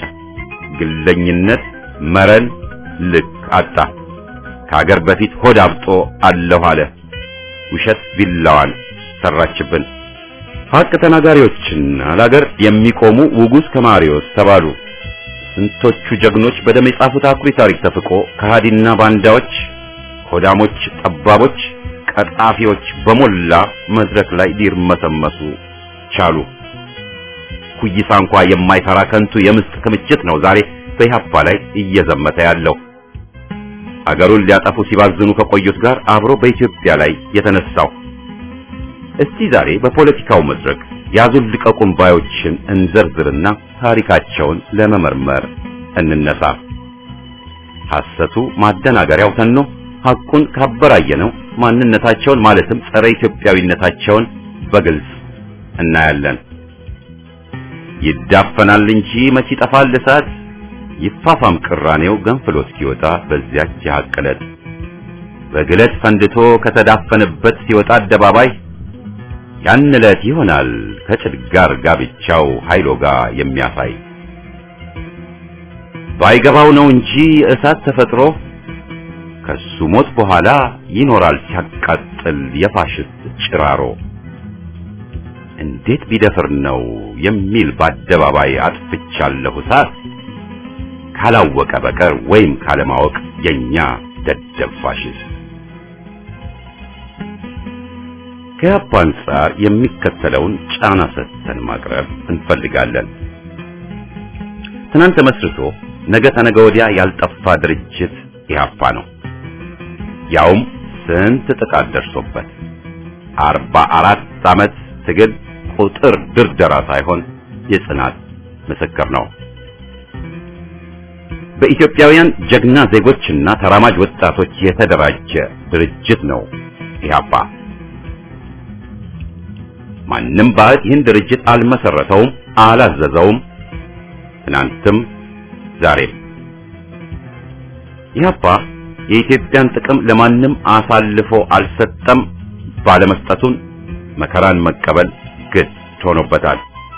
Speaker 2: ግለኝነት መረን ልክ አጣ። ከሀገር በፊት ሆድ አብጦ አለሁ አለ። ውሸት ቢላዋን ሰራችብን። ሀቅ ተናጋሪዎችና ለሀገር የሚቆሙ ውጉዝ ከማሪዎስ ተባሉ። ስንቶቹ ጀግኖች በደም የጻፉት አኩሪ ታሪክ ተፍቆ ከሃዲና ባንዳዎች፣ ሆዳሞች፣ ጠባቦች፣ ቀጣፊዎች በሞላ መድረክ ላይ ሊርመሰመሱ ቻሉ። ኩይሳ እንኳ የማይፈራ ከንቱ የምስጥ ክምችት ነው ዛሬ በኢህአፓ ላይ እየዘመተ ያለው። አገሩን ሊያጠፉ ሲባዝኑ ከቆዩት ጋር አብሮ በኢትዮጵያ ላይ የተነሳው። እስቲ ዛሬ በፖለቲካው መድረክ ያዙን ልቀቁን ባዮችን እንዘርዝርና ታሪካቸውን ለመመርመር እንነሳ። ሐሰቱ ማደናገሪያው ተኖ ሐቁን ካበራየነው ማንነታቸውን ማለትም ጸረ ኢትዮጵያዊነታቸውን በግልጽ እናያለን። ይዳፈናል እንጂ መች ይጠፋል እሳት፣ ይፋፋም ቅራኔው ገንፍሎ እስኪወጣ በዚያች የሐቅለት በግለት ፈንድቶ ከተዳፈነበት ሲወጣ አደባባይ ያን ዕለት ይሆናል ከጭድ ጋር ጋብቻው ኃይሎ ጋር የሚያሳይ። ባይገባው ነው እንጂ እሳት ተፈጥሮ ከሱ ሞት በኋላ ይኖራል ሲያቃጥል የፋሽስት ጭራሮ። እንዴት ቢደፍር ነው የሚል በአደባባይ አጥፍቻለሁ እሳት፣ ካላወቀ በቀር ወይም ካለማወቅ የኛ ደደብ ፋሽስት። ከኢህአፓ አንጻር የሚከተለውን ጫና ሰጥተን ማቅረብ እንፈልጋለን። ትናንት መስርቶ ነገ ተነገ ወዲያ ያልጠፋ ድርጅት ኢህአፓ ነው። ያውም ስንት ጥቃት ደርሶበት አርባ አራት ዓመት ትግል ቁጥር ድርደራ ሳይሆን የጽናት ምስክር ነው። በኢትዮጵያውያን ጀግና ዜጎችና ተራማጅ ወጣቶች የተደራጀ ድርጅት ነው ኢህአፓ። ማንም ባዕድ ይህን ድርጅት አልመሰረተውም፣ አላዘዘውም። ትናንትም ዛሬም ኢህአፓ የኢትዮጵያን ጥቅም ለማንም አሳልፎ አልሰጠም። ባለመስጠቱን መከራን መቀበል ግድ ሆኖበታል።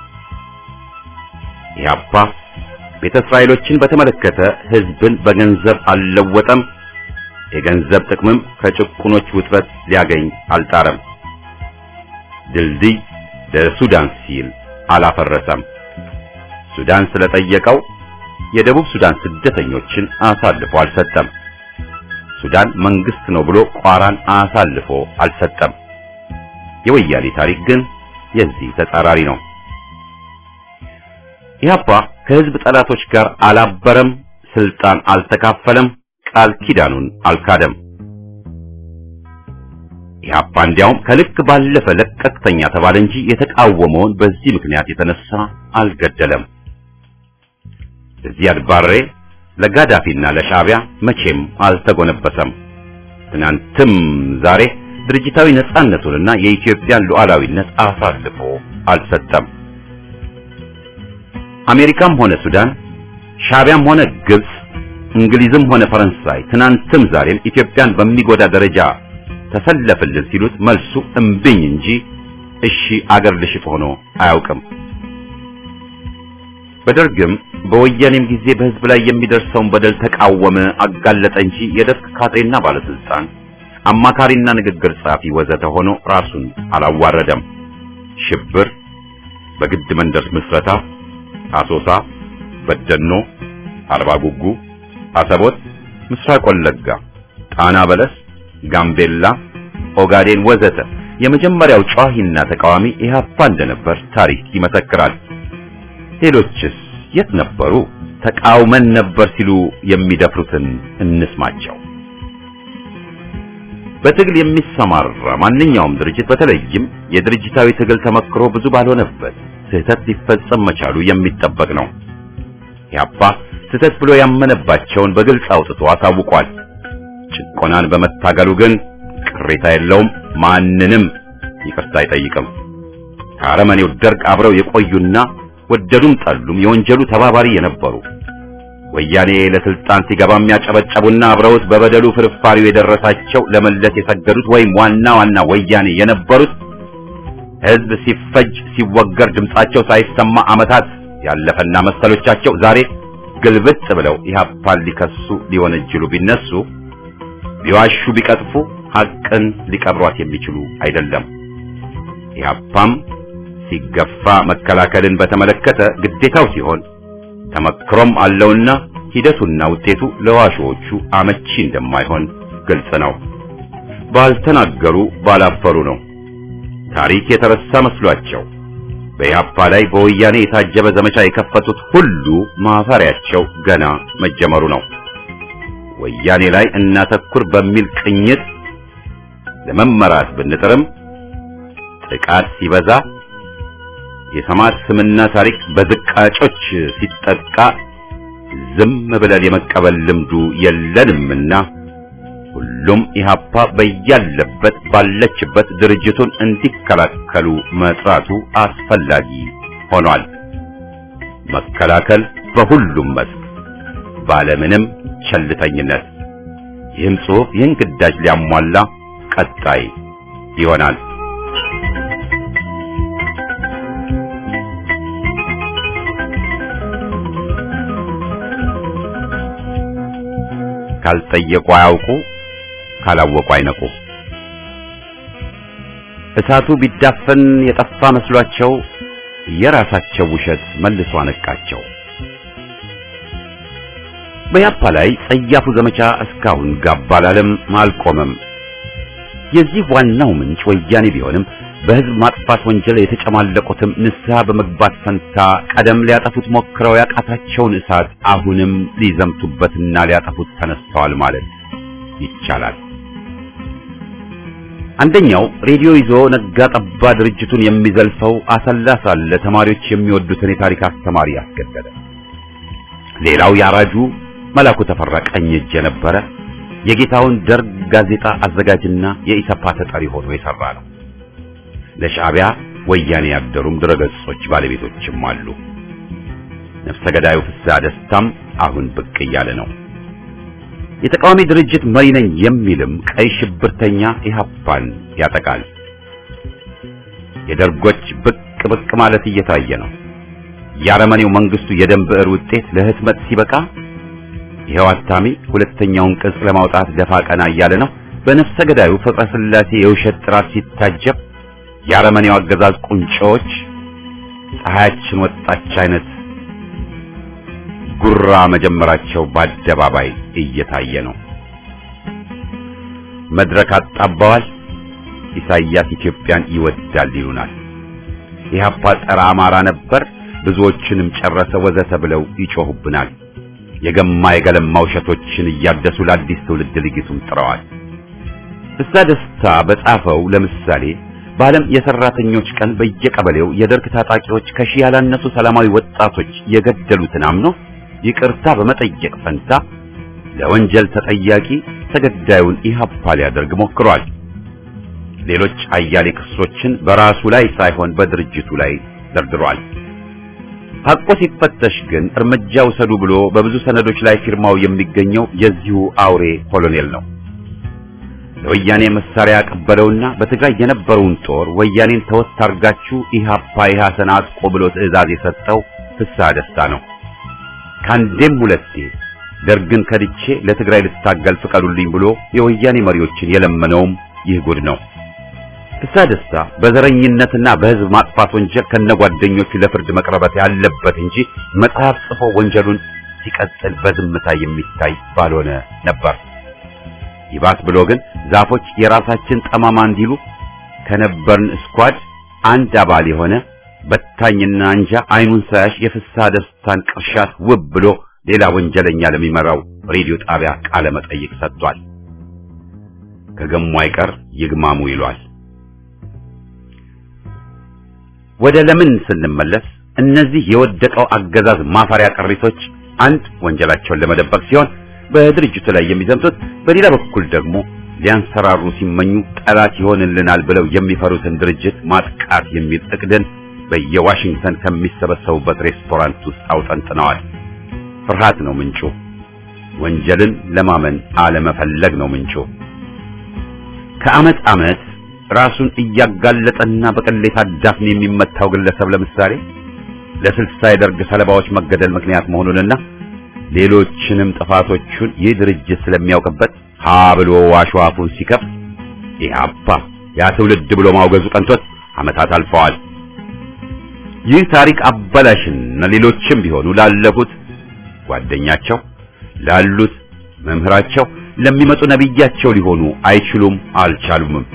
Speaker 2: ኢህአፓ ቤተ እስራኤሎችን በተመለከተ ህዝብን በገንዘብ አልለወጠም። የገንዘብ ጥቅምም ከጭቁኖች ውጥረት ሊያገኝ አልጣረም። ድልድይ ለሱዳን ሲል አላፈረሰም። ሱዳን ስለጠየቀው የደቡብ ሱዳን ስደተኞችን አሳልፎ አልሰጠም። ሱዳን መንግስት ነው ብሎ ቋራን አሳልፎ አልሰጠም። የወያኔ ታሪክ ግን የዚህ ተጻራሪ ነው። ኢህአፓ ከህዝብ ጠላቶች ጋር አላበረም፣ ስልጣን አልተካፈለም፣ ቃል ኪዳኑን አልካደም። ኢህአፓ እንዲያውም ከልክ ባለፈ ለቀቅተኛ ተባለ እንጂ የተቃወመውን በዚህ ምክንያት የተነሳ አልገደለም። ለዚያድ ባሬ ለጋዳፊና ለሻዕቢያ መቼም አልተጎነበሰም። ትናንትም ዛሬ ድርጅታዊ ነጻነቱንና የኢትዮጵያን ሉዓላዊነት አሳልፎ አልሰጠም። አሜሪካም ሆነ ሱዳን፣ ሻዕቢያም ሆነ ግብጽ፣ እንግሊዝም ሆነ ፈረንሳይ ትናንትም ዛሬም ኢትዮጵያን በሚጎዳ ደረጃ ተሰለፈልን ሲሉት መልሱ እምብኝ እንጂ እሺ አገር ልሽጥ ሆኖ አያውቅም። በደርግም በወያኔም ጊዜ በህዝብ ላይ የሚደርሰውን በደል ተቃወመ፣ አጋለጠ እንጂ የደርግ ካድሬና ባለስልጣን አማካሪና ንግግር ጻፊ ወዘተ ሆኖ ራሱን አላዋረደም። ሽብር፣ በግድ መንደር ምስረታ፣ አሶሳ፣ በደኖ፣ አርባ ጉጉ፣ አሰቦት፣ ምስራቅ ወለጋ፣ ጣና በለስ፣ ጋምቤላ፣ ኦጋዴን ወዘተ የመጀመሪያው ጨዋሂና ተቃዋሚ ኢህአፓ እንደነበር ታሪክ ይመሰክራል። ሌሎችስ የት ነበሩ? ተቃውመን ነበር ሲሉ የሚደፍሩትን እንስማቸው። በትግል የሚሰማራ ማንኛውም ድርጅት በተለይም የድርጅታዊ ትግል ተመክሮ ብዙ ባልሆነበት ስህተት ሊፈጸም መቻሉ የሚጠበቅ ነው። ኢህአፓ ስህተት ብሎ ያመነባቸውን በግልጽ አውጥቶ አሳውቋል። ጭቆናን በመታገሉ ግን ቅሬታ የለውም፣ ማንንም ይቅርታ አይጠይቅም። ከአረመኔው ደርግ አብረው የቆዩና ወደዱም ጠሉም የወንጀሉ ተባባሪ የነበሩ ወያኔ ለስልጣን ሲገባ የሚያጨበጨቡና አብረውት በበደሉ ፍርፋሪው የደረሳቸው ለመለስ የሰገዱት ወይም ዋና ዋና ወያኔ የነበሩት ህዝብ ሲፈጅ ሲወገር ድምጻቸው ሳይሰማ ዓመታት ያለፈና መሰሎቻቸው ዛሬ ግልብጥ ብለው ኢህአፓን ሊከሱ ሊወነጅሉ ቢነሱ ቢዋሹ ቢቀጥፉ ሐቅን ሊቀብሯት የሚችሉ አይደለም። ኢህአፓም ሲገፋ መከላከልን በተመለከተ ግዴታው ሲሆን ተመክሮም አለውና ሂደቱና ውጤቱ ለዋሾቹ አመቺ እንደማይሆን ግልጽ ነው። ባልተናገሩ ባላፈሩ ነው። ታሪክ የተረሳ መስሏቸው በኢህአፓ ላይ በወያኔ የታጀበ ዘመቻ የከፈቱት ሁሉ ማፈሪያቸው ገና መጀመሩ ነው። ወያኔ ላይ እናተኩር በሚል ቅኝት ለመመራት ብንጥርም ጥቃት ሲበዛ የሰማዕት ስምና ታሪክ በዝቃጮች ሲጠቃ ዝም ብለን የመቀበል ልምዱ የለንምና ሁሉም ኢህአፓ በያለበት ባለችበት ድርጅቱን እንዲከላከሉ መጥራቱ አስፈላጊ ሆኗል። መከላከል በሁሉም መስክ ባለምንም ቸልተኝነት። ይህም ጽሑፍ ይህን ግዳጅ ሊያሟላ ቀጣይ ይሆናል። ካልጠየቁ አያውቁ፣ ካላወቁ አይነቁ። እሳቱ ቢዳፈን የጠፋ መስሏቸው የራሳቸው ውሸት መልሶ አነቃቸው። በኢህአፓ ላይ ጸያፉ ዘመቻ እስካሁን ጋብ አላለም፣ አልቆመም። የዚህ ዋናው ምንጭ ወያኔ ቢሆንም በህዝብ ማጥፋት ወንጀል የተጨማለቁትም ንስሐ በመግባት ፈንታ ቀደም ሊያጠፉት ሞክረው ያቃታቸውን እሳት አሁንም ሊዘምቱበትና ሊያጠፉት ተነስተዋል ማለት ይቻላል። አንደኛው ሬዲዮ ይዞ ነጋ ጠባ ድርጅቱን የሚዘልፈው አሰላ ሳለ ተማሪዎች የሚወዱትን የታሪክ አስተማሪ ያስገደለ። ሌላው ያራጁ መላኩ ተፈራ ቀኝ እጅ የነበረ የጌታውን ደርግ ጋዜጣ አዘጋጅና የኢሰፓ ተጠሪ ሆኖ የሰራ ነው። ለሻዕቢያ ወያኔ ያደሩም ድረገጾች ባለቤቶችም አሉ። ነፍሰ ገዳዩ ፍስሐ ደስታም አሁን ብቅ እያለ ነው። የተቃዋሚ ድርጅት መሪ ነኝ የሚልም ቀይ ሽብርተኛ ኢህአፓን ያጠቃል። የደርጎች ብቅ ብቅ ማለት እየታየ ነው። የአረመኔው መንግስቱ የደም ብዕር ውጤት ለህትመት ሲበቃ ይሄው አታሚ ሁለተኛውን ቅጽ ለማውጣት ደፋ ቀና እያለ ነው። በነፍሰ ገዳዩ ፍቅረ ስላሴ የውሸት ጥራት ሲታጀብ የአረመኔው አገዛዝ ቁንጮች ፀሐያችን ወጣች አይነት ጉራ መጀመራቸው በአደባባይ እየታየ ነው። መድረክ አጣባዋል። ኢሳይያስ ኢትዮጵያን ይወዳል ይሉናል። ኢህአፓ ጸረ አማራ ነበር፣ ብዙዎችንም ጨረሰ ወዘተ ብለው ይጮሁብናል። የገማ የገለማ ውሸቶችን እያደሱ ለአዲስ ትውልድ ልጊቱም ጥረዋል። ፍስሐ ደስታ በጻፈው ለምሳሌ በዓለም የሰራተኞች ቀን በየቀበሌው የደርግ ታጣቂዎች ከሺህ ያላነሱ ሰላማዊ ወጣቶች የገደሉትን አምኖ ይቅርታ በመጠየቅ ፈንታ ለወንጀል ተጠያቂ ተገዳዩን ኢህአፓ ሊያደርግ ሞክሯል። ሌሎች አያሌ ክሶችን በራሱ ላይ ሳይሆን በድርጅቱ ላይ ደርድሯል። ሐቁ ሲፈተሽ ግን እርምጃ ውሰዱ ብሎ በብዙ ሰነዶች ላይ ፊርማው የሚገኘው የዚሁ አውሬ ኮሎኔል ነው። ለወያኔ መሳሪያ ያቀበለውና በትግራይ የነበረውን ጦር ወያኔን ተወት አርጋችሁ ኢህአፓ ኢህአሰን አጥቆ ብሎ ትዕዛዝ የሰጠው ፍስሐ ደስታ ነው። ካንዴም ሁለቴ ደርግን ከድቼ ለትግራይ ልታገል ፍቀዱልኝ ብሎ የወያኔ መሪዎችን የለመነውም ይህ ጉድ ነው። ፍስሐ ደስታ በዘረኝነትና በህዝብ ማጥፋት ወንጀል ከነጓደኞቹ ለፍርድ መቅረበት ያለበት እንጂ መጽሐፍ ጽፎ ወንጀሉን ሲቀጥል በዝምታ የሚታይ ባልሆነ ነበር። ይባስ ብሎ ግን ዛፎች የራሳችን ጠማማ እንዲሉ ከነበርን ስኳድ አንድ አባል የሆነ በታኝና አንጃ አይኑን ሳያሽ የፍስሐ ደስታን ቅርሻት ውብ ብሎ ሌላ ወንጀለኛ ለሚመራው ሬዲዮ ጣቢያ ቃለ መጠይቅ ሰጥቷል። ከገሙ አይቀር ይግማሙ ይሏል። ወደ ለምን ስንመለስ እነዚህ የወደቀው አገዛዝ ማፈሪያ ቅሪቶች አንድ ወንጀላቸውን ለመደበቅ ሲሆን በድርጅቱ ላይ የሚዘምቱት፣ በሌላ በኩል ደግሞ ሊያንሰራሩ ሲመኙ ጠላት ይሆንልናል ብለው የሚፈሩትን ድርጅት ማጥቃት የሚል እቅድን በየዋሽንግተን ከሚሰበሰቡበት ሬስቶራንት ውስጥ አውጠንጥነዋል። ፍርሃት ነው ምንጩ። ወንጀልን ለማመን አለመፈለግ ነው ምንጩ። ከዓመት ዓመት ራሱን እያጋለጠና በቅሌት አዳፍን የሚመታው ግለሰብ ለምሳሌ ለስልሳ የደርግ ሰለባዎች መገደል ምክንያት መሆኑንና ሌሎችንም ጥፋቶቹን ይህ ድርጅት ስለሚያውቅበት ሀ ብሎ ዋሽዋፉን ሲከፍት ኢህአፓ ያ ትውልድ ብሎ ማውገዙ ቀንቶት ዓመታት አልፈዋል። ይህ ታሪክ አበላሽና ሌሎችም ቢሆኑ ላለፉት ጓደኛቸው፣ ላሉት መምህራቸው፣ ለሚመጡ ነብያቸው ሊሆኑ አይችሉም፣ አልቻሉም።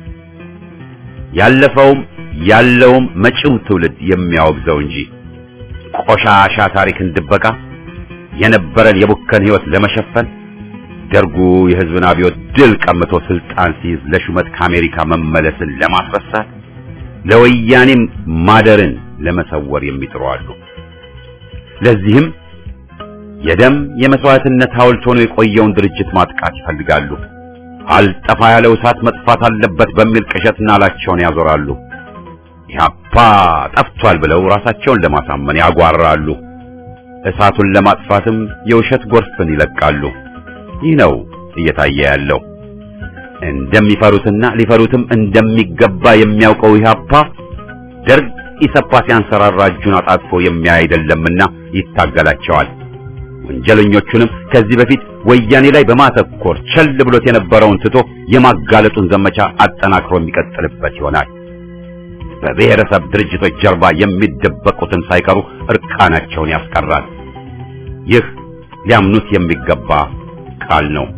Speaker 2: ያለፈውም ያለውም መጪው ትውልድ የሚያወግዘው እንጂ ቆሻሻ ታሪክን ድበቃ የነበረን የቡከን ህይወት ለመሸፈን ደርጉ የህዝብን አብዮት ድል ቀምቶ ስልጣን ሲይዝ ለሹመት ከአሜሪካ መመለስን ለማስረሳት ለወያኔም ማደርን ለመሰወር የሚጥሩ አሉ። ለዚህም የደም የመስዋዕትነት ሐውልት ሆኖ የቆየውን ድርጅት ማጥቃት ይፈልጋሉ። አልጠፋ ያለው እሳት መጥፋት አለበት በሚል ቅዠት ናላቸውን ያዞራሉ። ኢህአፓ ጠፍቷል ብለው ራሳቸውን ለማሳመን ያጓራሉ። እሳቱን ለማጥፋትም የውሸት ጎርፍን ይለቃሉ። ይህ ነው እየታየ ያለው። እንደሚፈሩትና ሊፈሩትም እንደሚገባ የሚያውቀው ኢህአፓ ደርግ ኢሰፓ ሲያንሰራራ እጁን አጣጥፎ የሚያይ አይደለምና ይታገላቸዋል። ወንጀለኞቹንም ከዚህ በፊት ወያኔ ላይ በማተኮር ቸል ብሎት የነበረውን ትቶ የማጋለጡን ዘመቻ አጠናክሮ የሚቀጥልበት ይሆናል። በብሔረሰብ ድርጅቶች ጀርባ የሚደበቁትን ሳይቀሩ እርቃናቸውን ያስቀራል። ይህ ሊያምኑት የሚገባ ቃል ነው።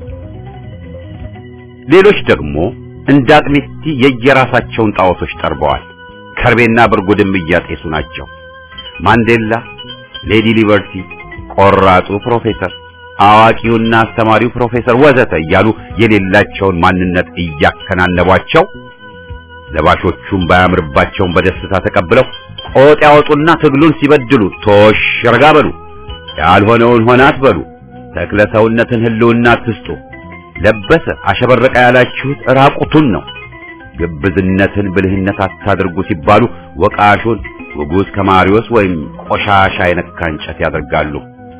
Speaker 2: ሌሎች ደግሞ እንደ አቅሚቲ የየራሳቸውን ጣዖቶች ጠርበዋል። ከርቤና ብርጉድም እያጤሱ ናቸው። ማንዴላ፣ ሌዲ ሊበርቲ፣ ቆራጡ ፕሮፌሰር፣ አዋቂውና አስተማሪው ፕሮፌሰር ወዘተ እያሉ የሌላቸውን ማንነት እያከናነቧቸው ለባሾቹም ባያምርባቸውም በደስታ ተቀብለው ቆጥ ያወጡና ትግሉን ሲበድሉ ቶሽ ረጋ በሉ፣ ያልሆነውን ሆነ አትበሉ፣ ተክለ ሰውነትን ህልውና አትስጡ፣ ለበሰ አሸበረቀ ያላችሁት ራቁቱን ነው፣ ግብዝነትን ብልህነት አታድርጉ ሲባሉ ወቃሹን ንጉሥ ከማሪዎስ ወይም ቆሻሻ የነካ እንጨት ያደርጋሉ።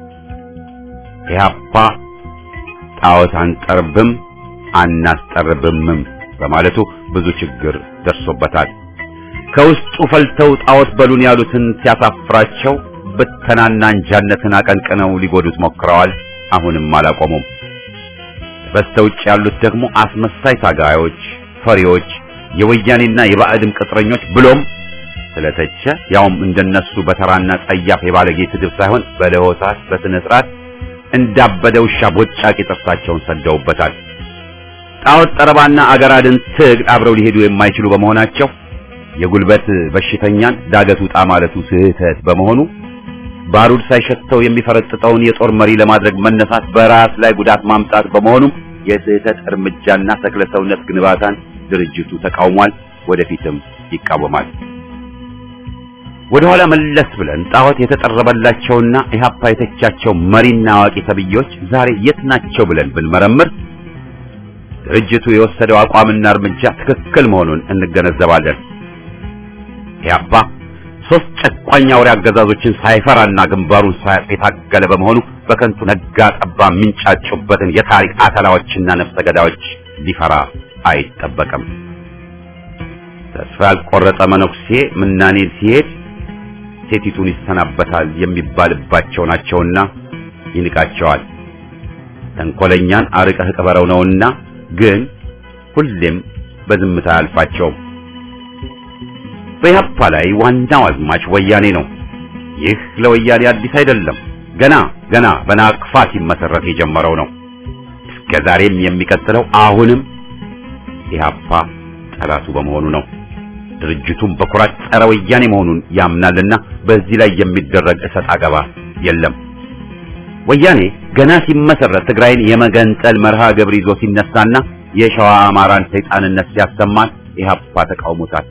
Speaker 2: ኢህአፓ ጣዖት አንጠርብም አናስጠርብምም በማለቱ ብዙ ችግር ደርሶበታል። ከውስጡ ፈልተው ጣዖት በሉን ያሉትን ሲያሳፍራቸው በተናና እንጃነትን አቀንቅነው ሊጎዱት ሞክረዋል። አሁንም አላቆሙም። በስተውጭ ያሉት ደግሞ አስመሳይ ታጋዮች፣ ፈሪዎች፣ የወያኔና የባዕድም ቅጥረኞች ብሎም ስለተቸ ያውም እንደነሱ በተራና ጸያፍ የባለጌ ስድብ ሳይሆን በለሆሳት በስነ ስርዓት እንዳበደ ውሻ ቦጫቂ ጥርሳቸውን ሰደውበታል። ጣዖት ጠረባና አገራድን ትግል አብረው ሊሄዱ የማይችሉ በመሆናቸው የጉልበት በሽተኛን ዳገት ውጣ ማለቱ ስህተት በመሆኑ ባሩድ ሳይሸተው የሚፈረጥጠውን የጦር መሪ ለማድረግ መነሳት በራስ ላይ ጉዳት ማምጣት በመሆኑ የስህተት እርምጃና ተክለ ሰውነት ግንባታን ድርጅቱ ተቃውሟል፣ ወደፊትም ይቃወማል። ወደ ኋላ መለስ ብለን ጣዖት የተጠረበላቸውና ኢህአፓ የተቻቸው መሪና አዋቂ ተብዮች ዛሬ የት ናቸው ብለን ብንመረምር ድርጅቱ የወሰደው አቋምና እርምጃ ትክክል መሆኑን እንገነዘባለን። ኢህአፓ ሶስት ጨቋኝ አውሬ አገዛዞችን ሳይፈራና ግንባሩን ሳያጥ የታገለ በመሆኑ በከንቱ ነጋ ጠባ ምንጫጩበትን የታሪክ አተላዎችና ነፍሰ ገዳዮች ሊፈራ አይጠበቅም። ተስፋ ያልቆረጠ መነኩሴ ምናኔ ሲሄድ ሴቲቱን ይሰናበታል የሚባልባቸው ናቸውና ይንቃቸዋል። ተንኮለኛን አርቀህ ቅበረው ነውና ግን ሁሌም በዝምታ አልፋቸው። በኢህአፓ ላይ ዋናው አዝማች ወያኔ ነው። ይህ ለወያኔ አዲስ አይደለም። ገና ገና በናቅፋ ሲመሰረት የጀመረው ነው። እስከ ዛሬም የሚቀጥለው አሁንም ኢህአፓ ጠላቱ በመሆኑ ነው። ድርጅቱም በኩራት ጸረ ወያኔ መሆኑን ያምናልና በዚህ ላይ የሚደረግ እሰጥ አገባ የለም። ወያኔ ገና ሲመሰረት ትግራይን የመገንጠል መርሃ ግብር ይዞ ሲነሳና የሸዋ አማራን ሰይጣንነት ሲያሰማን ኢህአፓ ተቃውሞታል።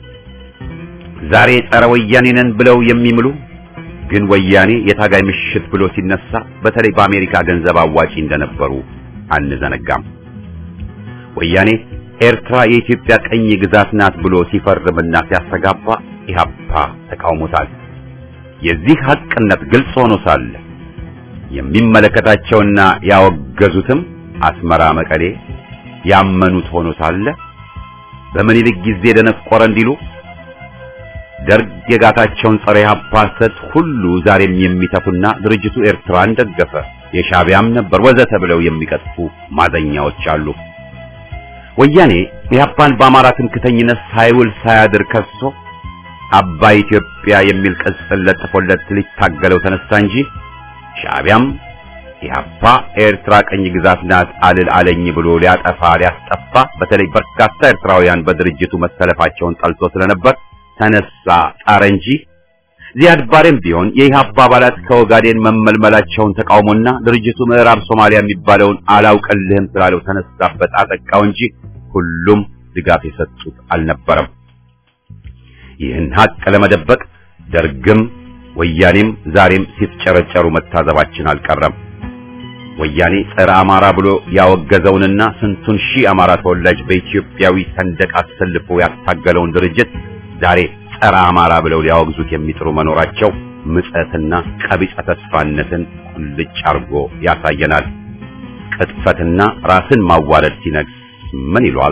Speaker 2: ዛሬ ጸረ ወያኔ ነን ብለው የሚምሉ ግን ወያኔ የታጋይ ምሽት ብሎ ሲነሳ በተለይ በአሜሪካ ገንዘብ አዋጪ እንደነበሩ አንዘነጋም። ወያኔ ኤርትራ የኢትዮጵያ ቀኝ ግዛት ናት ብሎ ሲፈርምና ሲያስተጋባ ኢህአፓ ተቃውሞታል። የዚህ ሐቅነት ግልጽ ሆኖ ሳለ የሚመለከታቸውና ያወገዙትም አስመራ፣ መቀሌ ያመኑት ሆኖ ሳለ በምኒልክ ጊዜ ደነቆረ እንዲሉ ደርግ የጋታቸውን ጸረ ኢህአፓ ሐሰት ሁሉ ዛሬም የሚተፉና ድርጅቱ ኤርትራን ደገፈ የሻዕቢያም ነበር ወዘተ ብለው የሚቀጥፉ ማዘኛዎች አሉ። ወያኔ ኢህአፓን በአማራ ትምክህተኝነት ሳይውል ሳያድር ከሶ አባይ ኢትዮጵያ የሚል ቅጽል ለጥፎለት ሊታገለው ተነሳ እንጂ ሻዕቢያም ኢህአፓ ኤርትራ ቀኝ ግዛት ናት አልል አለኝ ብሎ ሊያጠፋ ሊያስጠፋ በተለይ በርካታ ኤርትራውያን በድርጅቱ መሰለፋቸውን ጠልቶ ስለነበር ተነሳ ጣረ እንጂ ዚያድ ባሬም ቢሆን የኢህአፓ አባላት ከኦጋዴን መመልመላቸውን ተቃውሞና ድርጅቱ ምዕራብ ሶማሊያ የሚባለውን አላውቅልህም ስላለው ተነሳበት አጠቃው እንጂ ሁሉም ድጋፍ የሰጡት አልነበረም። ይህን ሀቅ ለመደበቅ ደርግም ወያኔም ዛሬም ሲፍጨረጨሩ መታዘባችን አልቀረም። ወያኔ ጸረ አማራ ብሎ ያወገዘውንና ስንቱን ሺህ አማራ ተወላጅ በኢትዮጵያዊ ሰንደቅ አሰልፎ ያታገለውን ድርጅት ዛሬ ጸረ አማራ ብለው ሊያወግዙት የሚጥሩ መኖራቸው ምጸትና ቀቢጸ ተስፋነትን ቁልጭ አርጎ ያሳየናል። ቅጥፈትና ራስን ማዋረድ ሲነግስ ምን ይሏል?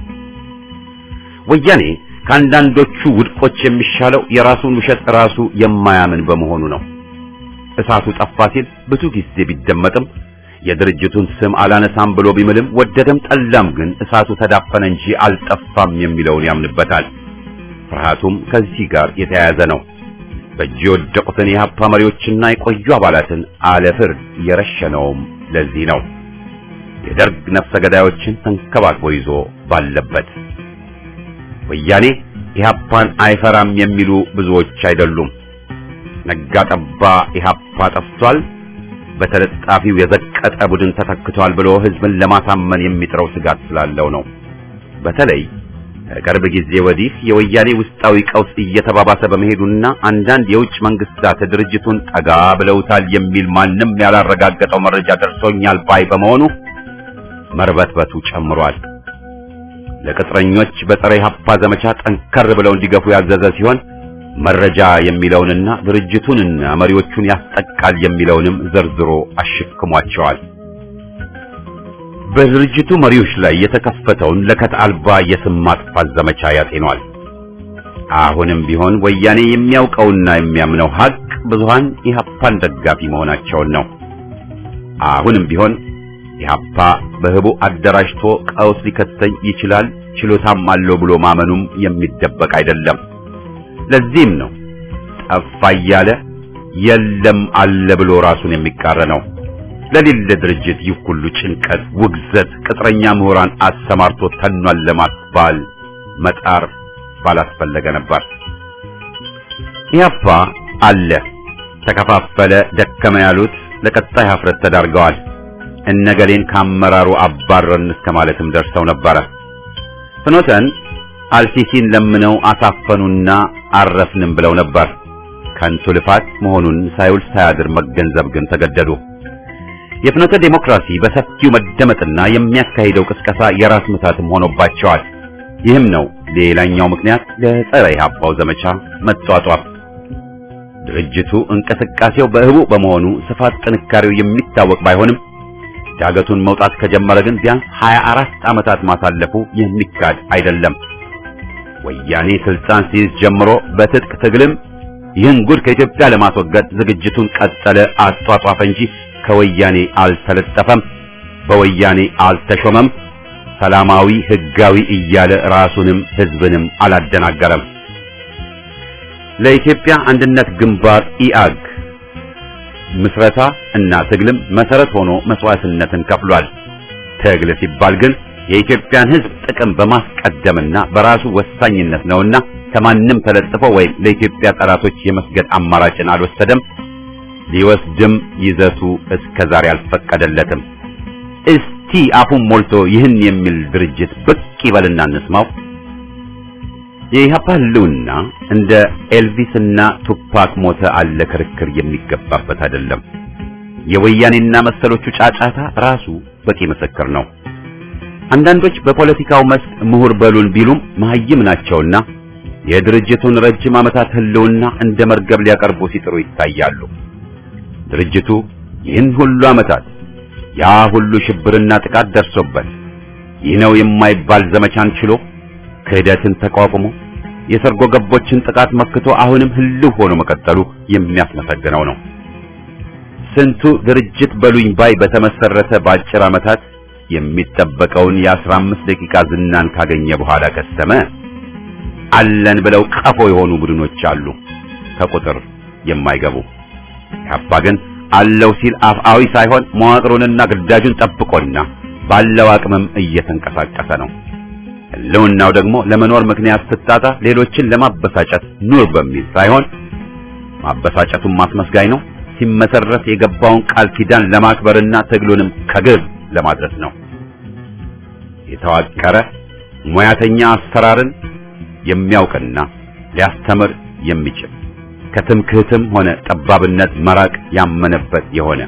Speaker 2: ወያኔ ከአንዳንዶቹ ውድቆች የሚሻለው የራሱን ውሸት ራሱ የማያምን በመሆኑ ነው። እሳቱ ጠፋ ሲል ብዙ ጊዜ ቢደመጥም የድርጅቱን ስም አላነሳም ብሎ ቢምልም ወደደም ጠላም ግን እሳቱ ተዳፈነ እንጂ አልጠፋም የሚለውን ያምንበታል። ፍርሃቱም ከዚህ ጋር የተያያዘ ነው። በእጅ የወደቁትን የኢህአፓ መሪዎችና የቆዩ አባላትን አለፍርድ የረሸነውም ለዚህ ነው። የደርግ ነፍሰ ገዳዮችን ተንከባክቦ ይዞ ባለበት ወያኔ ኢህአፓን አይፈራም የሚሉ ብዙዎች አይደሉም። ነጋ ጠባ ኢህአፓ ጠፍቷል፣ በተለጣፊው የዘቀጠ ቡድን ተተክቷል ብሎ ህዝብን ለማሳመን የሚጥረው ስጋት ስላለው ነው። በተለይ ከቅርብ ጊዜ ወዲህ የወያኔ ውስጣዊ ቀውስ እየተባባሰ በመሄዱና አንዳንድ የውጭ መንግስታት ድርጅቱን ጠጋ ብለውታል የሚል ማንም ያላረጋገጠው መረጃ ደርሶኛል ባይ በመሆኑ መርበትበቱ ጨምሯል። ለቅጥረኞች በፀረ ኢህአፓ ዘመቻ ጠንከር ብለው እንዲገፉ ያዘዘ ሲሆን መረጃ የሚለውንና ድርጅቱንና መሪዎቹን ያስጠቃል የሚለውንም ዘርዝሮ አሽክሟቸዋል። በድርጅቱ መሪዎች ላይ የተከፈተውን ለከት አልባ የስም ማጥፋት ዘመቻ ያጤኗል። አሁንም ቢሆን ወያኔ የሚያውቀውና የሚያምነው ሀቅ ብዙሃን ኢህአፓን ደጋፊ መሆናቸውን ነው። አሁንም ቢሆን ኢህአፓ በህቡ አደራጅቶ ቀውስ ሊከተኝ ይችላል ችሎታም አለው ብሎ ማመኑም የሚደበቅ አይደለም። ለዚህም ነው ጠፋ እያለ የለም አለ ብሎ ራሱን የሚቃረነው። ለሌለ ድርጅት ይህ ሁሉ ጭንቀት፣ ውግዘት፣ ቅጥረኛ ምሁራን አሰማርቶ ተኗል ለማስባል መጣር ባላስፈለገ ነበር። ኢህአፓ አለ፣ ተከፋፈለ፣ ደከመ ያሉት ለቀጣይ ሀፍረት ተዳርገዋል። እነገሌን ካመራሩ አባረን እስከማለትም ደርሰው ነበር። ፍኖተን አልሲሲን ለምነው አሳፈኑና አረፍንም ብለው ነበር። ከንቱ ልፋት መሆኑን ሳይውል ሳያድር መገንዘብ ግን ተገደዱ። የፍኖተ ዴሞክራሲ በሰፊው መደመጥና የሚያካሂደው ቅስቀሳ የራስ ምታትም ሆኖባቸዋል። ይህም ነው ሌላኛው ምክንያት ለጸረ ኢህአፓው ዘመቻ መጧጧፍ። ድርጅቱ እንቅስቃሴው በህቡ በመሆኑ ስፋት ጥንካሬው የሚታወቅ ባይሆንም ዳገቱን መውጣት ከጀመረ ግን ቢያንስ ሀያ አራት ዓመታት ማሳለፉ የሚካድ አይደለም። ወያኔ ስልጣን ሲይዝ ጀምሮ በትጥቅ ትግልም ይህን ጉድ ከኢትዮጵያ ለማስወገድ ዝግጅቱን ቀጠለ፣ አጧጧፈ እንጂ ከወያኔ አልተለጠፈም፣ በወያኔ አልተሾመም፣ ሰላማዊ ህጋዊ እያለ ራሱንም ህዝብንም አላደናገረም። ለኢትዮጵያ አንድነት ግንባር ኢአግ ምስረታ እና ትግልም መሰረት ሆኖ መስዋዕትነትን ከፍሏል። ትግል ሲባል ግን የኢትዮጵያን ህዝብ ጥቅም በማስቀደምና በራሱ ወሳኝነት ነውና ከማንም ተለጥፎ ወይም ለኢትዮጵያ ጠላቶች የመስገድ አማራጭን አልወሰደም። ሊወስድም ይዘቱ እስከዛሬ አልፈቀደለትም። እስቲ አፉን ሞልቶ ይህን የሚል ድርጅት ብቅ ይበልና እንስማው። የኢህአፓ ህልውና እንደ ኤልቪስና ቱፓክ ሞተ አለ ክርክር የሚገባበት አይደለም። የወያኔና መሰሎቹ ጫጫታ ራሱ በቂ ምስክር ነው። አንዳንዶች በፖለቲካው መስክ ምሁር በሉን ቢሉም መሀይም ናቸውና የድርጅቱን ረጅም ዓመታት ህልውና እንደ መርገብ ሊያቀርቡ ሲጥሩ ይታያሉ። ድርጅቱ ይህን ሁሉ ዓመታት ያ ሁሉ ሽብርና ጥቃት ደርሶበት ይህ ነው የማይባል ዘመቻን ችሎ ክህደትን ተቋቁሞ የሰርጎ ገቦችን ጥቃት መክቶ አሁንም ህልው ሆኖ መቀጠሉ የሚያስመሰግነው ነው። ስንቱ ድርጅት በሉኝ ባይ በተመሰረተ በአጭር ዓመታት የሚጠበቀውን የአስራ አምስት ደቂቃ ዝናን ካገኘ በኋላ ከሰመ። አለን ብለው ቀፎ የሆኑ ቡድኖች አሉ ከቁጥር የማይገቡ። ኢህአፓ ግን አለው ሲል አፍአዊ ሳይሆን መዋቅሩንና ግዳጁን ጠብቆና ባለው አቅምም እየተንቀሳቀሰ ነው። ህልውናው ደግሞ ለመኖር ምክንያት ስታጣ ሌሎችን ለማበሳጨት ኑር በሚል ሳይሆን ማበሳጨቱን ማስመስጋኝ ነው። ሲመሰረት የገባውን ቃል ኪዳን ለማክበርና ትግሉንም ከግብ ለማድረስ ነው። የተዋቀረ ሙያተኛ አሰራርን የሚያውቅና ሊያስተምር የሚችል ከትምክህትም ሆነ ጠባብነት መራቅ ያመነበት የሆነ